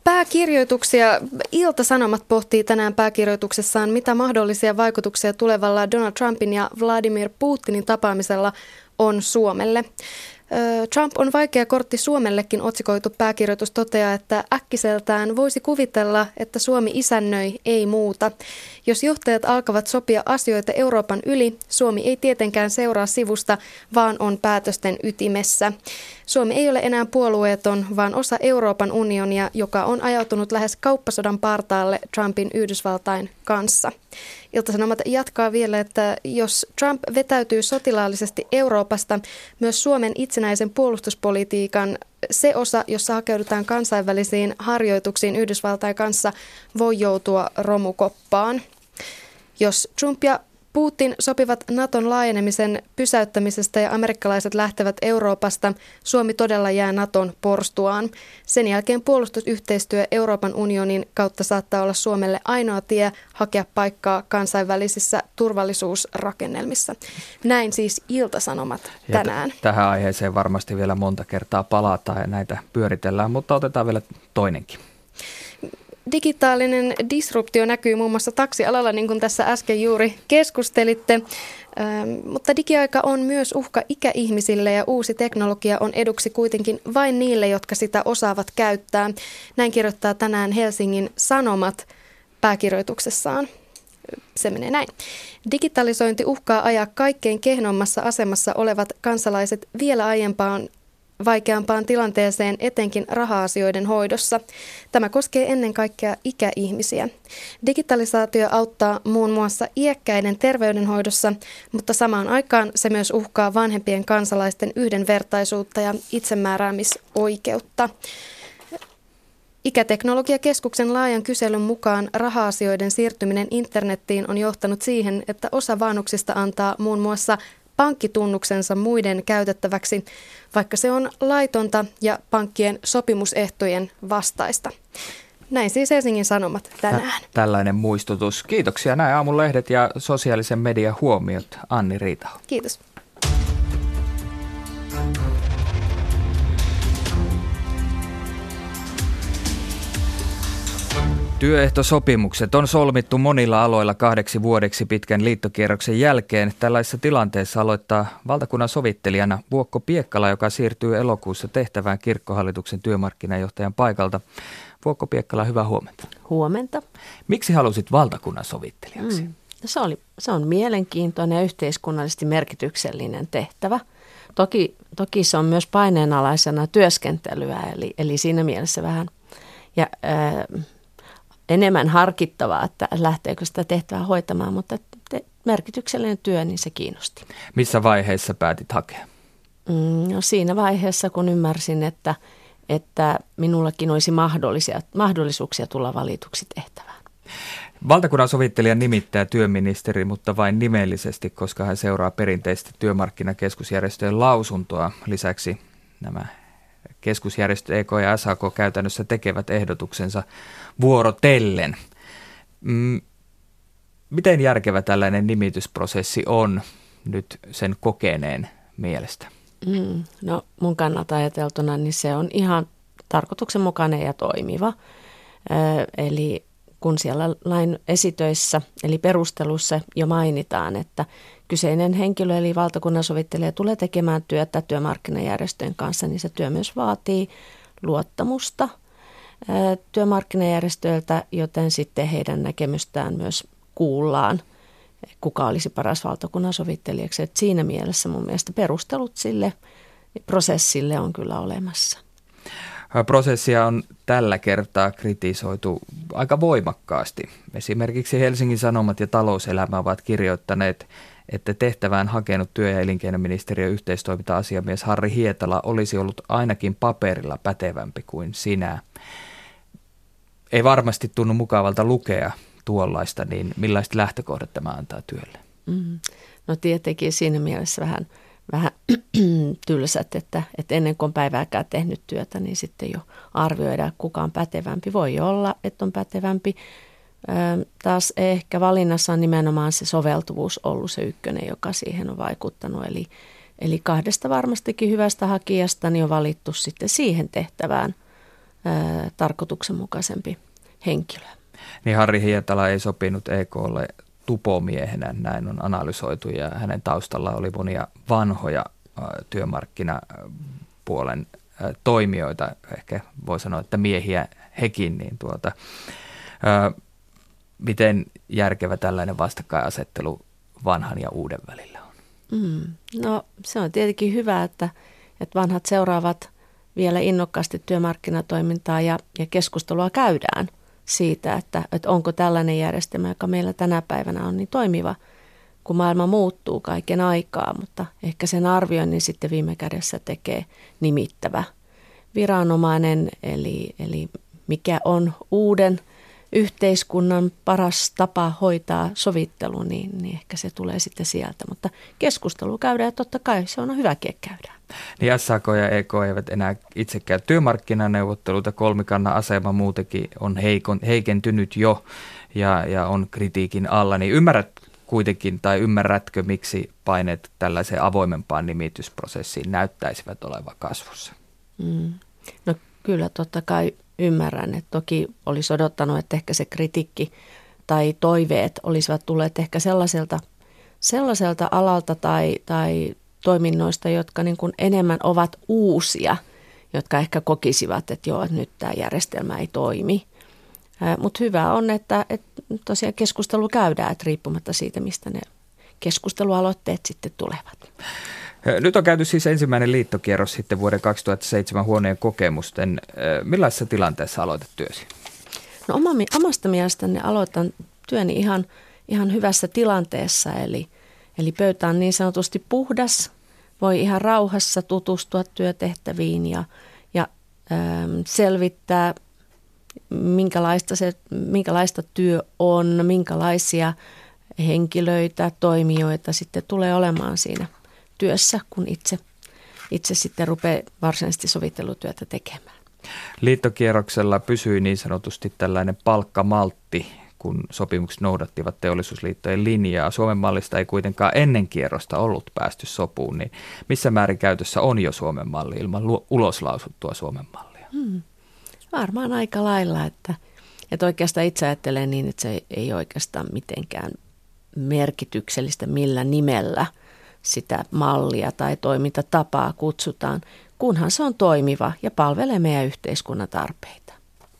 Pääkirjoituksia. Ilta-Sanomat pohtii tänään pääkirjoituksessaan, mitä mahdollisia vaikutuksia tulevalla Donald Trumpin ja Vladimir Putinin tapaamisella on Suomelle. Trump on vaikea kortti Suomellekin, otsikoitu pääkirjoitus toteaa, että äkkiseltään voisi kuvitella, että Suomi isännöi, ei muuta. Jos johtajat alkavat sopia asioita Euroopan yli, Suomi ei tietenkään seuraa sivusta, vaan on päätösten ytimessä. Suomi ei ole enää puolueeton, vaan osa Euroopan unionia, joka on ajautunut lähes kauppasodan partaalle Trumpin Yhdysvaltain kanssa. Ilta-Sanomat jatkaa vielä, että jos Trump vetäytyy sotilaallisesti Euroopasta, myös Suomen itsenäisen puolustuspolitiikan se osa, jossa hakeudutaan kansainvälisiin harjoituksiin Yhdysvaltain kanssa, voi joutua romukoppaan. Jos Trump ja Putin sopivat Naton laajenemisen pysäyttämisestä ja amerikkalaiset lähtevät Euroopasta, Suomi todella jää Naton porstuaan. Sen jälkeen puolustusyhteistyö Euroopan unionin kautta saattaa olla Suomelle ainoa tie hakea paikkaa kansainvälisissä turvallisuusrakennelmissa. Näin siis Ilta-Sanomat tänään. T- tähän aiheeseen varmasti vielä monta kertaa palataan ja näitä pyöritellään, mutta otetaan vielä toinenkin. Digitaalinen disruptio näkyy muun muassa taksialalla, niin kuin tässä äsken juuri keskustelitte, ähm, mutta digiaika on myös uhka ikäihmisille ja uusi teknologia on eduksi kuitenkin vain niille, jotka sitä osaavat käyttää. Näin kirjoittaa tänään Helsingin Sanomat pääkirjoituksessaan. Se menee näin. Digitalisointi uhkaa ajaa kaikkein kehnommassa asemassa olevat kansalaiset vielä aiempaan vaikeampaan tilanteeseen etenkin raha-asioiden hoidossa. Tämä koskee ennen kaikkea ikäihmisiä. Digitalisaatio auttaa muun muassa iäkkäiden terveydenhoidossa, mutta samaan aikaan se myös uhkaa vanhempien kansalaisten yhdenvertaisuutta ja itsemääräämisoikeutta. Ikäteknologiakeskuksen laajan kyselyn mukaan raha-asioiden siirtyminen internettiin on johtanut siihen, että osa vanhuksista antaa muun muassa pankkitunnuksensa muiden käytettäväksi, vaikka se on laitonta ja pankkien sopimusehtojen vastaista. Näin siis Helsingin Sanomat tänään. Tällainen muistutus. Kiitoksia näin aamun lehdet ja sosiaalisen median huomiot. Anni Riitaho. Kiitos. Työehtosopimukset on solmittu monilla aloilla kahdeksi vuodeksi pitkän liittokierroksen jälkeen. Tällaisessa tilanteessa aloittaa valtakunnan sovittelijana Vuokko Piekkala, joka siirtyy elokuussa tehtävään kirkkohallituksen työmarkkinajohtajan paikalta. Vuokko Piekkala, hyvää huomenta. Huomenta. Miksi halusit valtakunnan sovittelijaksi? Mm. No se, oli, se on mielenkiintoinen ja yhteiskunnallisesti merkityksellinen tehtävä. Toki, toki se on myös paineenalaisena työskentelyä, eli, eli siinä mielessä vähän ja, äh, enemmän harkittavaa, että lähteekö sitä tehtävää hoitamaan, mutta te, merkityksellinen työ, niin se kiinnosti. Missä vaiheessa päätit hakea? Mm, no siinä vaiheessa, kun ymmärsin, että, että minullakin olisi mahdollisia, mahdollisuuksia tulla valituksi tehtävään. Valtakunnan sovittelijan nimittää työministeri, mutta vain nimellisesti, koska hän seuraa perinteistä työmarkkinakeskusjärjestöjen lausuntoa. Lisäksi nämä keskusjärjestöt E K ja S A K käytännössä tekevät ehdotuksensa vuorotellen. Mm, miten järkevä tällainen nimitysprosessi on nyt sen kokeneen mielestä? Mm, no mun kannalta ajateltuna niin se on ihan tarkoituksenmukainen ja toimiva. Ö, eli kun siellä lain esitöissä eli perustelussa jo mainitaan, että kyseinen henkilö eli valtakunnan sovittelija tulee tekemään työtä työmarkkinajärjestöjen kanssa, niin se työ myös vaatii luottamusta työmarkkinajärjestöiltä, joten sitten heidän näkemystään myös kuullaan, kuka olisi paras valtakunnan sovittelijaksi. Et siinä mielessä mun mielestä perustelut sille prosessille on kyllä olemassa. Prosessia on tällä kertaa kritisoitu aika voimakkaasti. Esimerkiksi Helsingin Sanomat ja Talouselämä ovat kirjoittaneet, että tehtävään hakenut työ- ja elinkeinoministeriön yhteistoiminta-asiamies Harri Hietala olisi ollut ainakin paperilla pätevämpi kuin sinä. Ei varmasti tunnu mukavalta lukea tuollaista, niin millaiset lähtökohdat tämä antaa työlle? Mm. No tietenkin siinä mielessä vähän, vähän tylsät, että, että ennen kuin on päivääkään tehnyt työtä, niin sitten jo arvioidaan, kuka on pätevämpi. Voi olla, että on pätevämpi. Ö, taas ehkä valinnassa on nimenomaan se soveltuvuus ollut se ykkönen, joka siihen on vaikuttanut. Eli, eli kahdesta varmastikin hyvästä hakijasta niin on valittu sitten siihen tehtävään ää, tarkoituksenmukaisempi henkilö. Niin Harri Hietala ei sopinut E K:lle tupomiehenä, näin on analysoitu, ja hänen taustalla oli monia vanhoja ä, työmarkkinapuolen ä, toimijoita, ehkä voi sanoa, että miehiä hekin, niin tuota, ä, miten järkevä tällainen vastakkainasettelu vanhan ja uuden välillä on? Mm, no se on tietenkin hyvä, että, että vanhat seuraavat vielä innokkaasti työmarkkinatoimintaa ja, ja keskustelua käydään siitä, että, että onko tällainen järjestelmä, joka meillä tänä päivänä on, niin toimiva, kun maailma muuttuu kaiken aikaa, mutta ehkä sen arvioinnin sitten viime kädessä tekee nimittävä viranomainen, eli, eli mikä on uuden yhteiskunnan paras tapa hoitaa sovittelu, niin, niin ehkä se tulee sitten sieltä. Mutta keskustelu käydään ja totta kai se on hyväkin käydään. Niin S A K ja E K eivät enää itse käy työmarkkinaneuvotteluita, kolmikannan asema muutenkin on heikon, heikentynyt jo ja, ja on kritiikin alla. Niin ymmärrät kuitenkin tai ymmärrätkö, miksi paineet tällaiseen avoimempaan nimitysprosessiin näyttäisivät olevan kasvussa? Mm. No kyllä totta kai ymmärrän, että toki olisi odottanut, että ehkä se kritiikki tai toiveet olisivat tulleet ehkä sellaiselta, sellaiselta alalta tai, tai toiminnoista, jotka niin kuin enemmän ovat uusia, jotka ehkä kokisivat, että joo, että nyt tämä järjestelmä ei toimi. Mutta hyvä on, että, että tosiaan keskustelu käydään, että riippumatta siitä, mistä ne keskustelualoitteet sitten tulevat. Nyt on käyty siis ensimmäinen liittokierros sitten vuoden kaksituhattaseitsemän huoneen kokemusten. Millaisessa tilanteessa aloitat työsi? No omasta mielestäni aloitan työni ihan, ihan hyvässä tilanteessa, eli, eli pöytä on niin sanotusti puhdas, voi ihan rauhassa tutustua työtehtäviin ja, ja ähm, selvittää, minkälaista, se, minkälaista työ on, minkälaisia henkilöitä, toimijoita sitten tulee olemaan siinä työssä, kun itse, itse sitten rupeaa varsinaisesti sovittelutyötä tekemään. Liittokierroksella pysyi niin sanotusti tällainen palkkamaltti, kun sopimukset noudattivat teollisuusliittojen linjaa. Suomen mallista ei kuitenkaan ennen kierrosta ollut päästy sopuun, niin missä määrin käytössä on jo Suomen malli ilman uloslausuttua Suomen mallia? Hmm. Varmaan aika lailla, että, että oikeastaan itse ajattelen niin, että se ei oikeastaan mitenkään merkityksellistä, millä nimellä sitä mallia tai toimintatapaa kutsutaan, kunhan se on toimiva ja palvelee meidän yhteiskunnan tarpeita.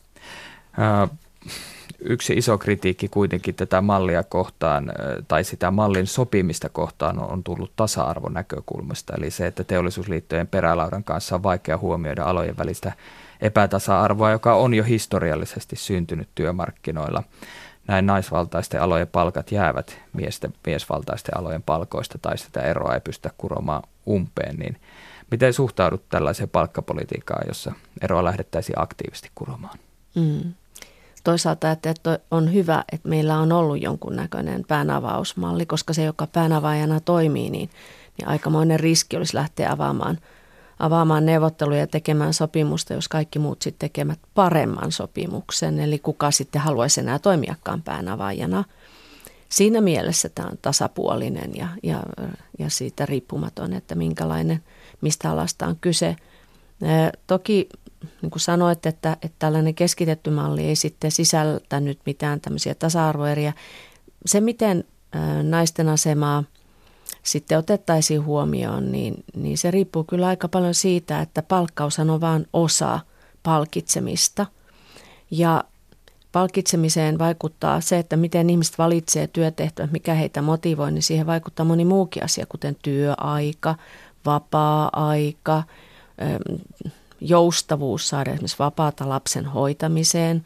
Yksi iso kritiikki kuitenkin tätä mallia kohtaan tai sitä mallin sopimista kohtaan on tullut tasa-arvon näkökulmasta. Eli se, että teollisuusliittojen perälaudan kanssa on vaikea huomioida alojen välistä epätasa-arvoa, joka on jo historiallisesti syntynyt työmarkkinoilla. Näin naisvaltaisten alojen palkat jäävät miesten, miesvaltaisten alojen palkoista tai sitä eroa ei pystytä kuromaan umpeen. Niin miten suhtaudut tällaiseen palkkapolitiikkaan, jossa eroa lähdettäisiin aktiivisesti kuromaan? Mm. Toisaalta, että on hyvä, että meillä on ollut jonkunnäköinen päänavausmalli, koska se, joka päänavaajana toimii, niin, niin aikamoinen riski olisi lähteä avaamaan, avaamaan neuvotteluja ja tekemään sopimusta, jos kaikki muut sitten tekevät paremman sopimuksen, eli kuka sitten haluaisi enää toimiakaan päänavaajana. Siinä mielessä tämä on tasapuolinen ja, ja, ja siitä riippumaton, että minkälainen, mistä alasta on kyse. Toki niin kuin sanoit, että, että tällainen keskitetty malli ei sitten sisältänyt mitään tämmöisiä tasa-arvoeriä. Se, miten naisten asemaa sitten otettaisiin huomioon, niin, niin se riippuu kyllä aika paljon siitä, että palkkaushan on vain osa palkitsemista. Ja palkitsemiseen vaikuttaa se, että miten ihmiset valitsee työtehtävät, mikä heitä motivoi, niin siihen vaikuttaa moni muukin asia, kuten työaika, vapaa-aika, joustavuus saada esimerkiksi vapaata lapsen hoitamiseen,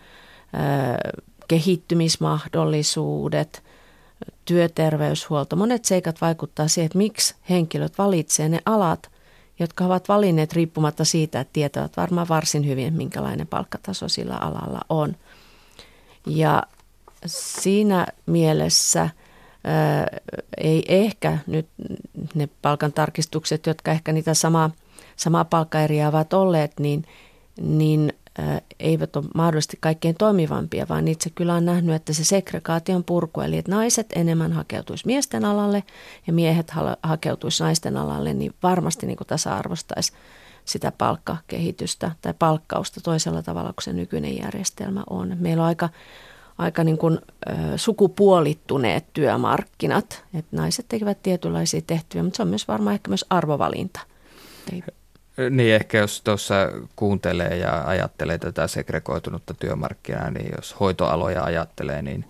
kehittymismahdollisuudet, työterveyshuolto. Monet seikat vaikuttaa siihen, että miksi henkilöt valitsevat ne alat, jotka ovat valinneet riippumatta siitä, että tietävät varmaan varsin hyvin, minkälainen palkkataso sillä alalla on. Ja siinä mielessä ää, ei ehkä nyt ne palkantarkistukset, jotka ehkä niitä samaa, samaa palkkaeriä ovat olleet, niin, niin ää, eivät ole mahdollisesti kaikkein toimivampia, vaan itse kyllä on nähnyt, että se segregaation purku, eli että naiset enemmän hakeutuisi miesten alalle ja miehet hakeutuisi naisten alalle, niin varmasti niin kuin tasa-arvostaisi sitä palkkakehitystä tai palkkausta toisella tavalla kuin se nykyinen järjestelmä on. Meillä on aika, aika niin kuin, ö, sukupuolittuneet työmarkkinat, että naiset tekevät tietynlaisia tehtäviä, mutta se on myös varmaan ehkä myös arvovalinta. Ei. Niin, ehkä jos tuossa kuuntelee ja ajattelee tätä segregoitunutta työmarkkinaa, niin jos hoitoaloja ajattelee, niin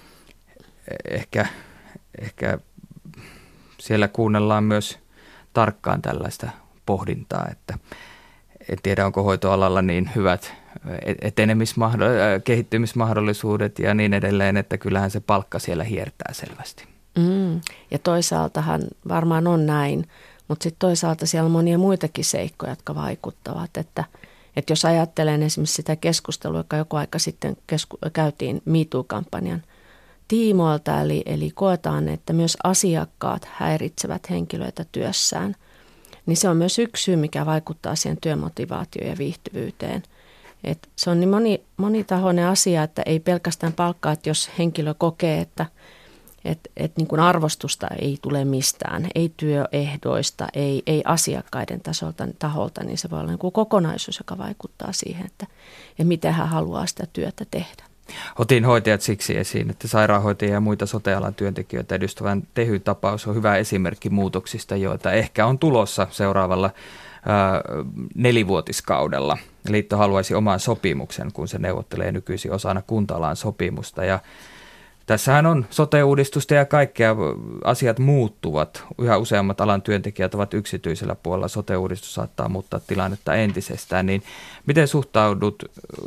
ehkä, ehkä siellä kuunnellaan myös tarkkaan tällaista pohdintaa, että en tiedä, onko hoitoalalla niin hyvät etenemismahdo- kehittymismahdollisuudet ja niin edelleen, että kyllähän se palkka siellä hiertää selvästi. Mm, ja toisaaltahan varmaan on näin, mutta sitten toisaalta siellä on monia muitakin seikkoja, jotka vaikuttavat, että, että jos ajattelen esimerkiksi sitä keskustelua, joka joku aika sitten kesku- käytiin Me Too-kampanjan tiimoilta, eli, eli koetaan, että myös asiakkaat häiritsevät henkilöitä työssään, niin se on myös yksi syy, mikä vaikuttaa siihen työmotivaatioon ja viihtyvyyteen. Et se on niin moni, monitahoinen asia, että ei pelkästään palkkaa, että jos henkilö kokee, että et, et niin kuin arvostusta ei tule mistään, ei työehdoista, ei, ei asiakkaiden tasolta, taholta, niin se voi olla niin kuin kokonaisuus, joka vaikuttaa siihen, että ja miten hän haluaa sitä työtä tehdä. Otin hoitajat siksi esiin, että sairaanhoitajia ja muita sote-alan työntekijöitä edustavan Tehy-tapaus on hyvä esimerkki muutoksista, joita ehkä on tulossa seuraavalla ää, nelivuotiskaudella. Liitto haluaisi oman sopimuksen, kun se neuvottelee nykyisin osana kunta-alan sopimusta. Ja tässähän on sote-uudistusta ja kaikkea asiat muuttuvat. Yhä useammat alan työntekijät ovat yksityisellä puolella. Sote-uudistus saattaa muuttaa tilannetta entisestään. Niin miten suhtaudut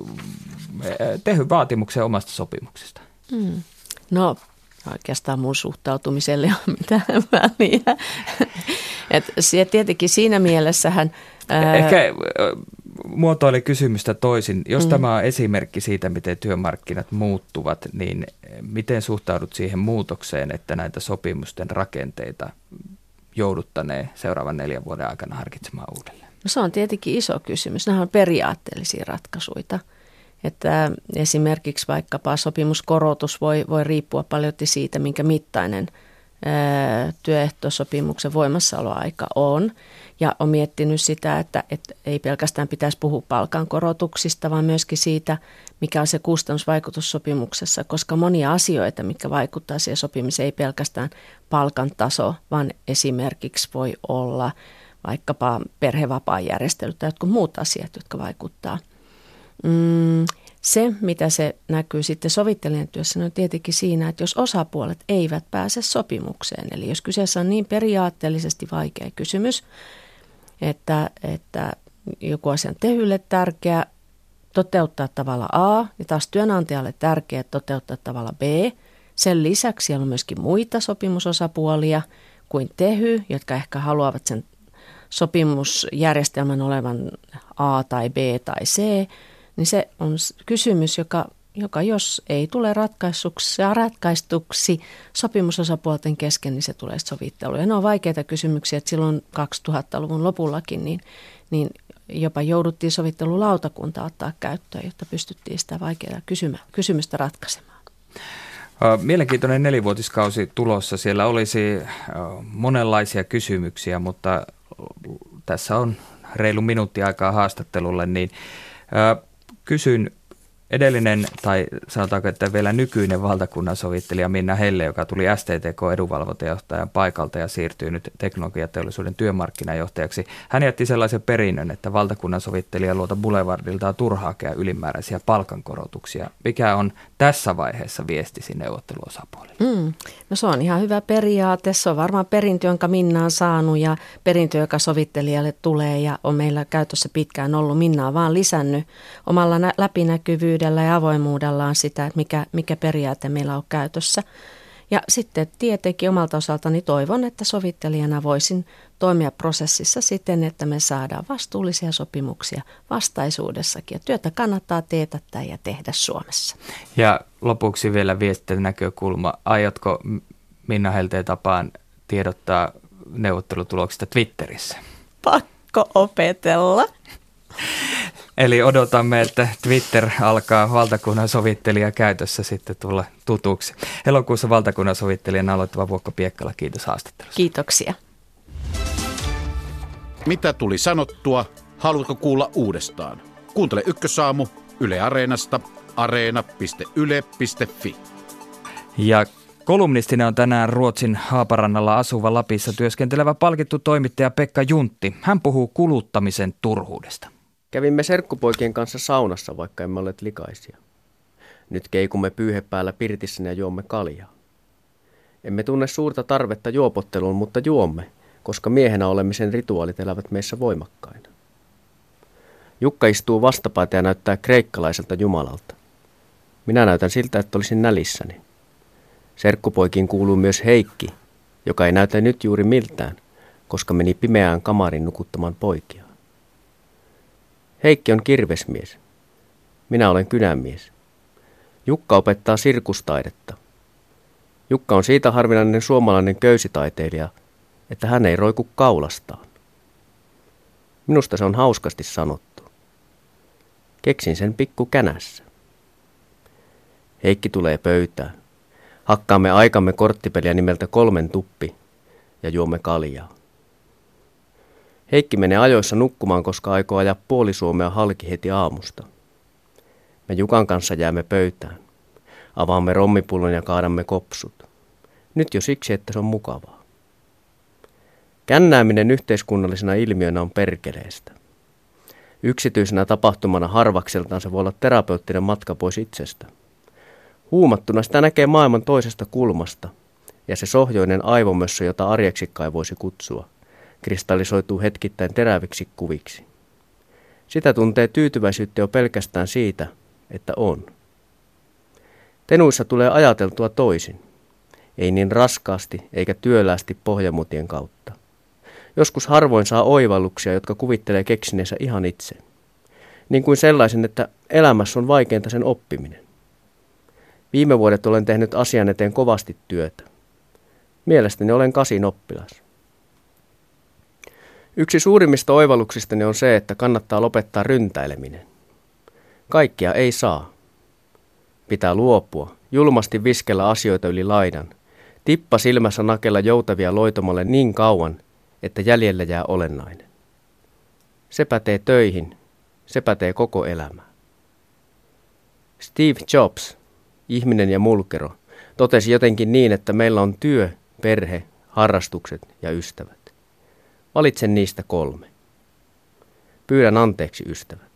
Tehyn vaatimukseen omasta sopimuksesta? Hmm. No oikeastaan mun suhtautumiselle ei ole mitään väliä. Et tietenkin siinä mielessähän ää... Ehkä muotoili kysymystä toisin. Jos mm. tämä on esimerkki siitä, miten työmarkkinat muuttuvat, niin miten suhtaudut siihen muutokseen, että näitä sopimusten rakenteita jouduttaneen seuraavan neljän vuoden aikana harkitsemaan uudelleen? No se on tietenkin iso kysymys. Nämä on periaatteellisia ratkaisuja. Että esimerkiksi vaikkapa sopimuskorotus voi, voi riippua paljon siitä, minkä mittainen ää, työehtosopimuksen voimassaoloaika on. Ja on miettinyt sitä, että, että ei pelkästään pitäisi puhua palkankorotuksista, vaan myöskin siitä, mikä on se kustannusvaikutus sopimuksessa, koska monia asioita, mitkä vaikuttaa siihen sopimiseen, ei pelkästään palkan taso, vaan esimerkiksi voi olla vaikkapa perhevapaajärjestelyt tai jotkut muut asiat, jotka vaikuttaa. Mm, se, mitä se näkyy sitten sovittelijan työssä, on tietenkin siinä, että jos osapuolet eivät pääse sopimukseen, eli jos kyseessä on niin periaatteellisesti vaikea kysymys, että, että joku asia on Tehylle tärkeä toteuttaa tavalla A ja taas työnantajalle tärkeä toteuttaa tavalla B. Sen lisäksi siellä on myöskin muita sopimusosapuolia kuin Tehy, jotka ehkä haluavat sen sopimusjärjestelmän olevan A tai B tai C, niin se on kysymys, joka, joka jos ei tule ratkaistuksi, ratkaistuksi sopimusosapuolten kesken, niin se tulee sovitteluun. Ja ne on vaikeita kysymyksiä, että silloin kaksituhattaluvun lopullakin niin, niin jopa jouduttiin sovittelulautakunta ottaa käyttöön, jotta pystyttiin sitä vaikeaa kysymystä ratkaisemaan. Mielenkiintoinen nelivuotiskausi tulossa. Siellä olisi monenlaisia kysymyksiä, mutta tässä on reilu minuutti aikaa haastattelulle, niin kysyn edellinen, tai sanotaanko, että vielä nykyinen valtakunnansovittelija Minna Helle, joka tuli S T T K-edunvalvontajohtajan paikalta ja siirtyy nyt teknologiateollisuuden työmarkkinajohtajaksi. Hän jätti sellaisen perinnön, että valtakunnansovittelija luota Boulevardilta turhaa käy ylimääräisiä palkankorotuksia. Mikä on tässä vaiheessa viestisi neuvotteluosapuolille? Mm. No se on ihan hyvä periaate. Se on varmaan perintö, jonka Minna on saanut ja perintö, joka sovittelijalle tulee ja on meillä käytössä pitkään ollut. Minna on vaan lisännyt omalla nä- läpinäkyvyydellä ja avoimuudellaan sitä, että mikä, mikä periaate meillä on käytössä. Ja sitten tietenkin omalta osaltani toivon, että sovittelijana voisin toimia prosessissa siten, että me saadaan vastuullisia sopimuksia vastaisuudessakin. Ja työtä kannattaa teetättää ja tehdä Suomessa. Ja lopuksi vielä viestin näkökulma. Aiotko Minna Helteen tapaan tiedottaa neuvottelutuloksista Twitterissä? Pakko opetella. Eli odotamme, että Twitter alkaa valtakunnan sovittelija käytössä sitten tulla tutuksi. Elokuussa valtakunnan sovittelijana aloittava Vuokko Piekkala, kiitos haastattelusta. Kiitoksia. Mitä tuli sanottua? Haluatko kuulla uudestaan? Kuuntele Ykkösaamu Yle Areenasta areena piste yle piste fi. Ja kolumnistina on tänään Ruotsin Haaparannalla asuva Lapissa työskentelevä palkittu toimittaja Pekka Juntti. Hän puhuu kuluttamisen turhuudesta. Kävimme serkkupoikien kanssa saunassa, vaikka emme olleet likaisia. Nyt keikumme pyyhepäällä pirtissä ja juomme kaljaa. Emme tunne suurta tarvetta juopotteluun, mutta juomme, koska miehenä olemisen rituaalit elävät meissä voimakkaina. Jukka istuu vastapäätä ja näyttää kreikkalaiselta jumalalta. Minä näytän siltä, että olisin nälissäni. Serkkupoikiin kuuluu myös Heikki, joka ei näytä nyt juuri miltään, koska meni pimeään kamarin nukuttamaan poikia. Heikki on kirvesmies. Minä olen kynänmies. Jukka opettaa sirkustaidetta. Jukka on siitä harvinainen suomalainen köysitaiteilija, että hän ei roiku kaulastaan. Minusta se on hauskasti sanottu. Keksin sen pikku känässä. Heikki tulee pöytään. Hakkaamme aikamme korttipeliä nimeltä Kolmen tuppi ja juomme kaljaa. Heikki menee ajoissa nukkumaan, koska aikoo ajaa puoli Suomea halki heti aamusta. Me Jukan kanssa jäämme pöytään. Avaamme rommipullon ja kaadamme kopsut. Nyt jo siksi, että se on mukavaa. Kännääminen yhteiskunnallisena ilmiönä on perkeleestä. Yksityisenä tapahtumana harvakseltaan se voi olla terapeuttinen matka pois itsestä. Huumattuna sitä näkee maailman toisesta kulmasta, ja se sohjoinen aivomössö, jota arjeksi kai voisi kutsua, kristallisoituu hetkittäin teräviksi kuviksi. Sitä tuntee tyytyväisyyttä jo pelkästään siitä, että on. Tenuissa tulee ajateltua toisin, ei niin raskaasti eikä työläästi pohjamutien kautta. Joskus harvoin saa oivalluksia, jotka kuvittelee keksineensä ihan itse. Niin kuin sellaisen, että elämässä on vaikeinta sen oppiminen. Viime vuodet olen tehnyt asian eteen kovasti työtä. Mielestäni olen kasin oppilas. Yksi suurimmista oivalluksistani on se, että kannattaa lopettaa ryntäileminen. Kaikkia ei saa. Pitää luopua, julmasti viskellä asioita yli laidan, tippa silmässä nakella joutavia loitomalle niin kauan, että jäljellä jää olennainen. Se pätee töihin, se pätee koko elämään. Steve Jobs, ihminen ja mulkero, totesi jotenkin niin, että meillä on työ, perhe, harrastukset ja ystävät. Valitsen niistä kolme. Pyydän anteeksi, ystävät.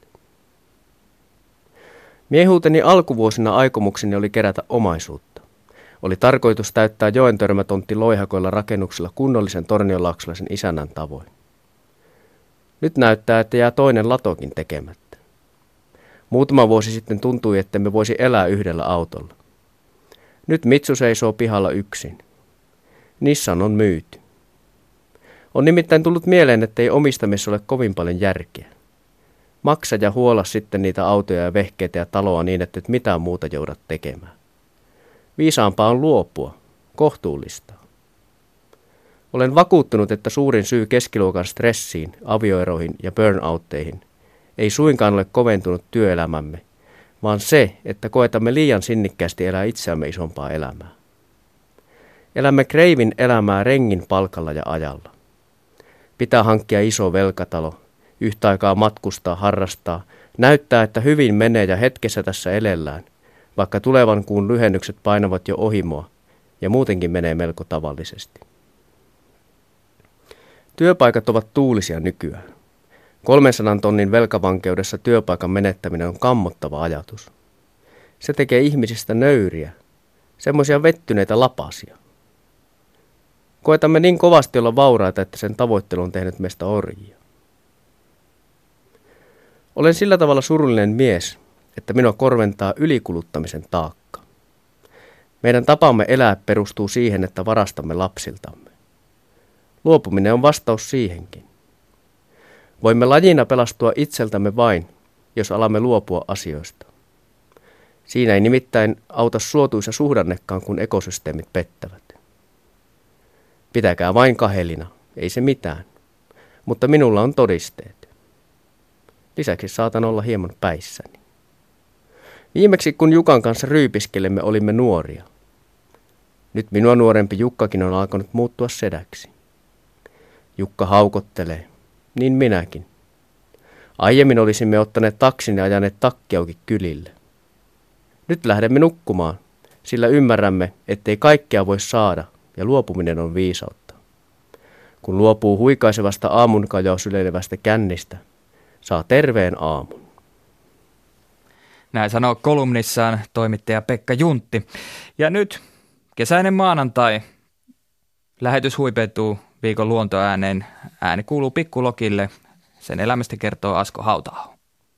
Miehuuteni alkuvuosina aikomukseni oli kerätä omaisuutta. Oli tarkoitus täyttää joen törmätontti loihakoilla rakennuksella kunnollisen tornionlaaksolaisen isännän tavoin. Nyt näyttää, että jää toinen latokin tekemättä. Muutama vuosi sitten tuntui, että me voisi elää yhdellä autolla. Nyt Mitsu seisoo pihalla yksin. Nissan on myyty. On nimittäin tullut mieleen, ettei omistamisessa ole kovin paljon järkeä. Maksa ja huola sitten niitä autoja ja vehkeitä ja taloa niin, että et mitään muuta joudat tekemään. Viisaampaa on luopua, kohtuullistaa. Olen vakuuttunut, että suurin syy keskiluokan stressiin, avioeroihin ja burnoutteihin ei suinkaan ole koventunut työelämämme, vaan se, että koetamme liian sinnikkäästi elää itseämme isompaa elämää. Elämme kreivin elämää rengin palkalla ja ajalla. Pitää hankkia iso velkatalo, yhtä aikaa matkustaa, harrastaa, näyttää, että hyvin menee ja hetkessä tässä elellään, vaikka tulevan kuun lyhennykset painavat jo ohimoa ja muutenkin menee melko tavallisesti. Työpaikat ovat tuulisia nykyään. kolmensadan tonnin velkavankeudessa työpaikan menettäminen on kammottava ajatus. Se tekee ihmisistä nöyriä, semmoisia vettyneitä lapasia. Koetamme niin kovasti olla vauraita, että sen tavoittelu on tehnyt meistä orjia. Olen sillä tavalla surullinen mies, että minua korventaa ylikuluttamisen taakka. Meidän tapamme elää perustuu siihen, että varastamme lapsiltamme. Luopuminen on vastaus siihenkin. Voimme lajina pelastua itseltämme vain, jos alamme luopua asioista. Siinä ei nimittäin auta suotuisa suhdannekaan, kun ekosysteemit pettävät. Pitäkää vain kahelina, ei se mitään, mutta minulla on todisteet. Lisäksi saatan olla hieman päissäni. Viimeksi kun Jukan kanssa ryypiskelemme, olimme nuoria. Nyt minua nuorempi Jukkakin on alkanut muuttua sedäksi. Jukka haukottelee, niin minäkin. Aiemmin olisimme ottaneet taksin ja ajaneet takkiauki kylille. Nyt lähdemme nukkumaan, sillä ymmärrämme, ettei kaikkea voi saada ja luopuminen on viisautta. Kun luopuu huikaisevasta aamunkajaa syleilevästä kännistä, saa terveen aamun. Näin sanoo kolumnissaan toimittaja Pekka Juntti. Ja nyt kesäinen maanantai. Lähetys huipentuu viikon luontoääneen. Ääni kuuluu Pikkulokille. Sen elämästä kertoo Asko Hauta-aho.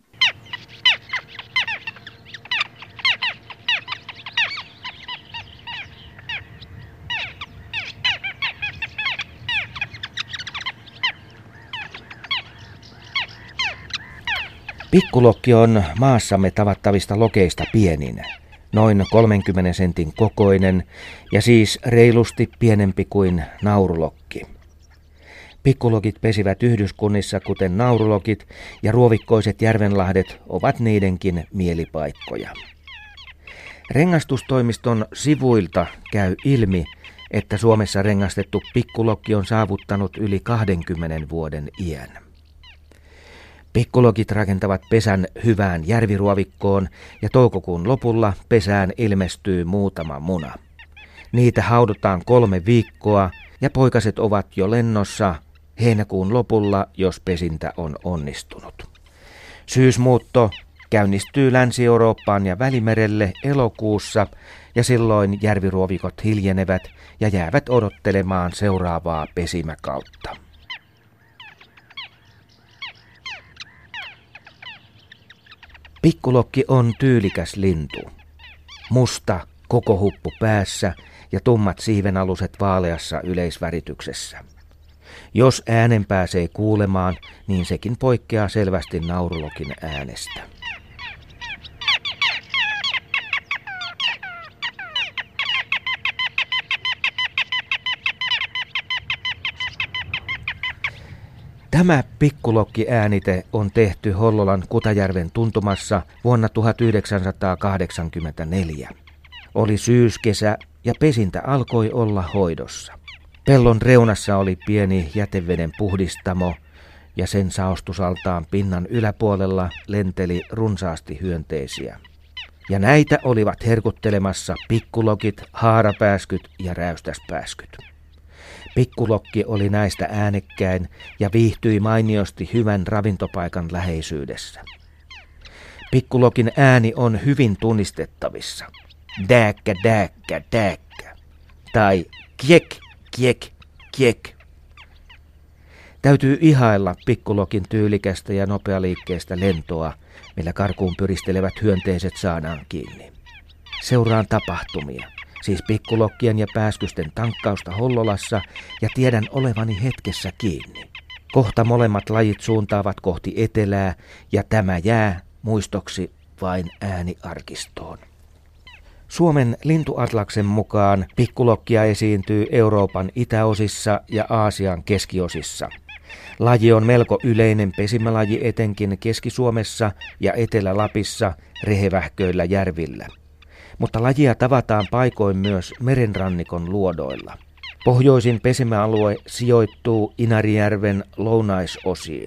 Pikkulokki on maassamme tavattavista lokeista pienin, noin kolmenkymmenen sentin kokoinen ja siis reilusti pienempi kuin naurulokki. Pikkulokit pesivät yhdyskunnissa kuten naurulokit ja ruovikkoiset järvenlahdet ovat niidenkin mielipaikkoja. Rengastustoimiston sivuilta käy ilmi, että Suomessa rengastettu pikkulokki on saavuttanut yli kahdenkymmenen vuoden iän. Pikkulokit rakentavat pesän hyvään järviruovikkoon ja toukokuun lopulla pesään ilmestyy muutama muna. Niitä haudotaan kolme viikkoa ja poikaset ovat jo lennossa heinäkuun lopulla, jos pesintä on onnistunut. Syysmuutto käynnistyy Länsi-Eurooppaan ja Välimerelle elokuussa ja silloin järviruovikot hiljenevät ja jäävät odottelemaan seuraavaa pesimäkautta. Pikkulokki on tyylikäs lintu. Musta koko huppu päässä ja tummat siivenaluset vaaleassa yleisvärityksessä. Jos äänen pääsee kuulemaan, niin sekin poikkeaa selvästi naurulokin äänestä. Tämä pikkulokki-äänite on tehty Hollolan Kutajärven tuntumassa vuonna tuhatyhdeksänsataakahdeksankymmentäneljä. Oli syyskesä ja pesintä alkoi olla hoidossa. Pellon reunassa oli pieni jäteveden puhdistamo ja sen saostusaltaan pinnan yläpuolella lenteli runsaasti hyönteisiä. Ja näitä olivat herkuttelemassa pikkulokit, haarapääskyt ja räystäspääskyt. Pikkulokki oli näistä äänekkäin ja viihtyi mainiosti hyvän ravintopaikan läheisyydessä. Pikkulokin ääni on hyvin tunnistettavissa. Dääkkä, dääkkä, dääkkä. Tai kiek, kiek, kiek. Täytyy ihailla pikkulokin tyylikästä ja nopealiikkeistä lentoa, millä karkuun pyristelevät hyönteiset saadaan kiinni. Seuraan tapahtumia. Siis pikkulokkien ja pääskysten tankkausta Hollolassa ja tiedän olevani hetkessä kiinni. Kohta molemmat lajit suuntaavat kohti etelää ja tämä jää muistoksi vain ääniarkistoon. Suomen lintuatlaksen mukaan pikkulokkia esiintyy Euroopan itäosissa ja Aasian keskiosissa. Laji on melko yleinen pesimälaji etenkin Keski-Suomessa ja Etelä-Lapissa rehevähköillä järvillä. Mutta lajia tavataan paikoin myös merenrannikon luodoilla. Pohjoisin pesimäalue sijoittuu Inarijärven lounaisosiin.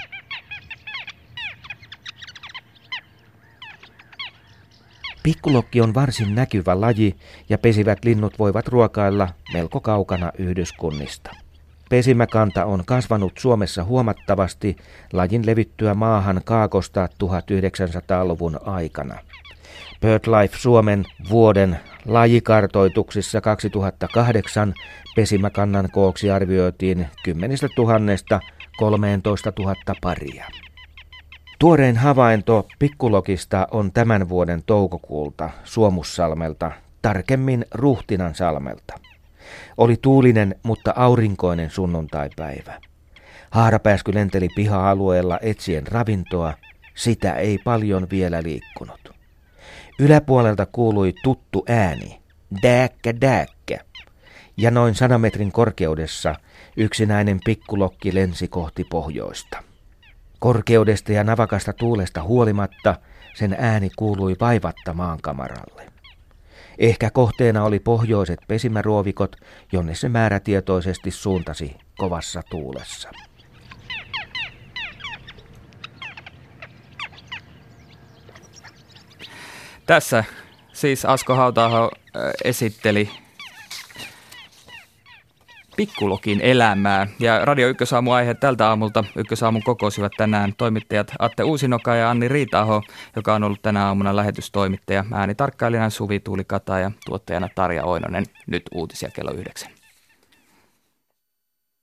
Pikkulokki on varsin näkyvä laji ja pesivät linnut voivat ruokailla melko kaukana yhdyskunnista. Pesimäkanta on kasvanut Suomessa huomattavasti lajin levyttyä maahan Kaakosta tuhatyhdeksänsataaluvun aikana. BirdLife Suomen vuoden lajikartoituksissa kaksituhattakahdeksan pesimäkannan kooksi arvioitiin kymmenestä tuhannesta kolmeentoista tuhatta paria. Tuorein havainto pikkulokista on tämän vuoden toukokuulta Suomussalmelta, tarkemmin Ruhtinansalmelta. Oli tuulinen, mutta aurinkoinen sunnuntaipäivä. Haarapääsky lenteli piha-alueella etsien ravintoa, sitä ei paljon vielä liikkunut. Yläpuolelta kuului tuttu ääni, dääkkä dääkkä, ja noin sadan metrin korkeudessa yksinäinen pikkulokki lensi kohti pohjoista. Korkeudesta ja navakasta tuulesta huolimatta sen ääni kuului vaivatta maankamaralle. Ehkä kohteena oli pohjoiset pesimäruovikot, jonne se määrätietoisesti suuntasi kovassa tuulessa. Tässä siis Asko Hauta-aho esitteli Pikkulokin elämää. Ja Radio Ykkösaamun aihe tältä aamulta. Ykkösaamun kokosivat tänään toimittajat Atte Uusinoka ja Anni Riita-aho, joka on ollut tänä aamuna lähetystoimittaja. Äänitarkkailijana Suvi Tuuli Kata ja tuottajana Tarja Oinonen. Nyt uutisia kello yhdeksän.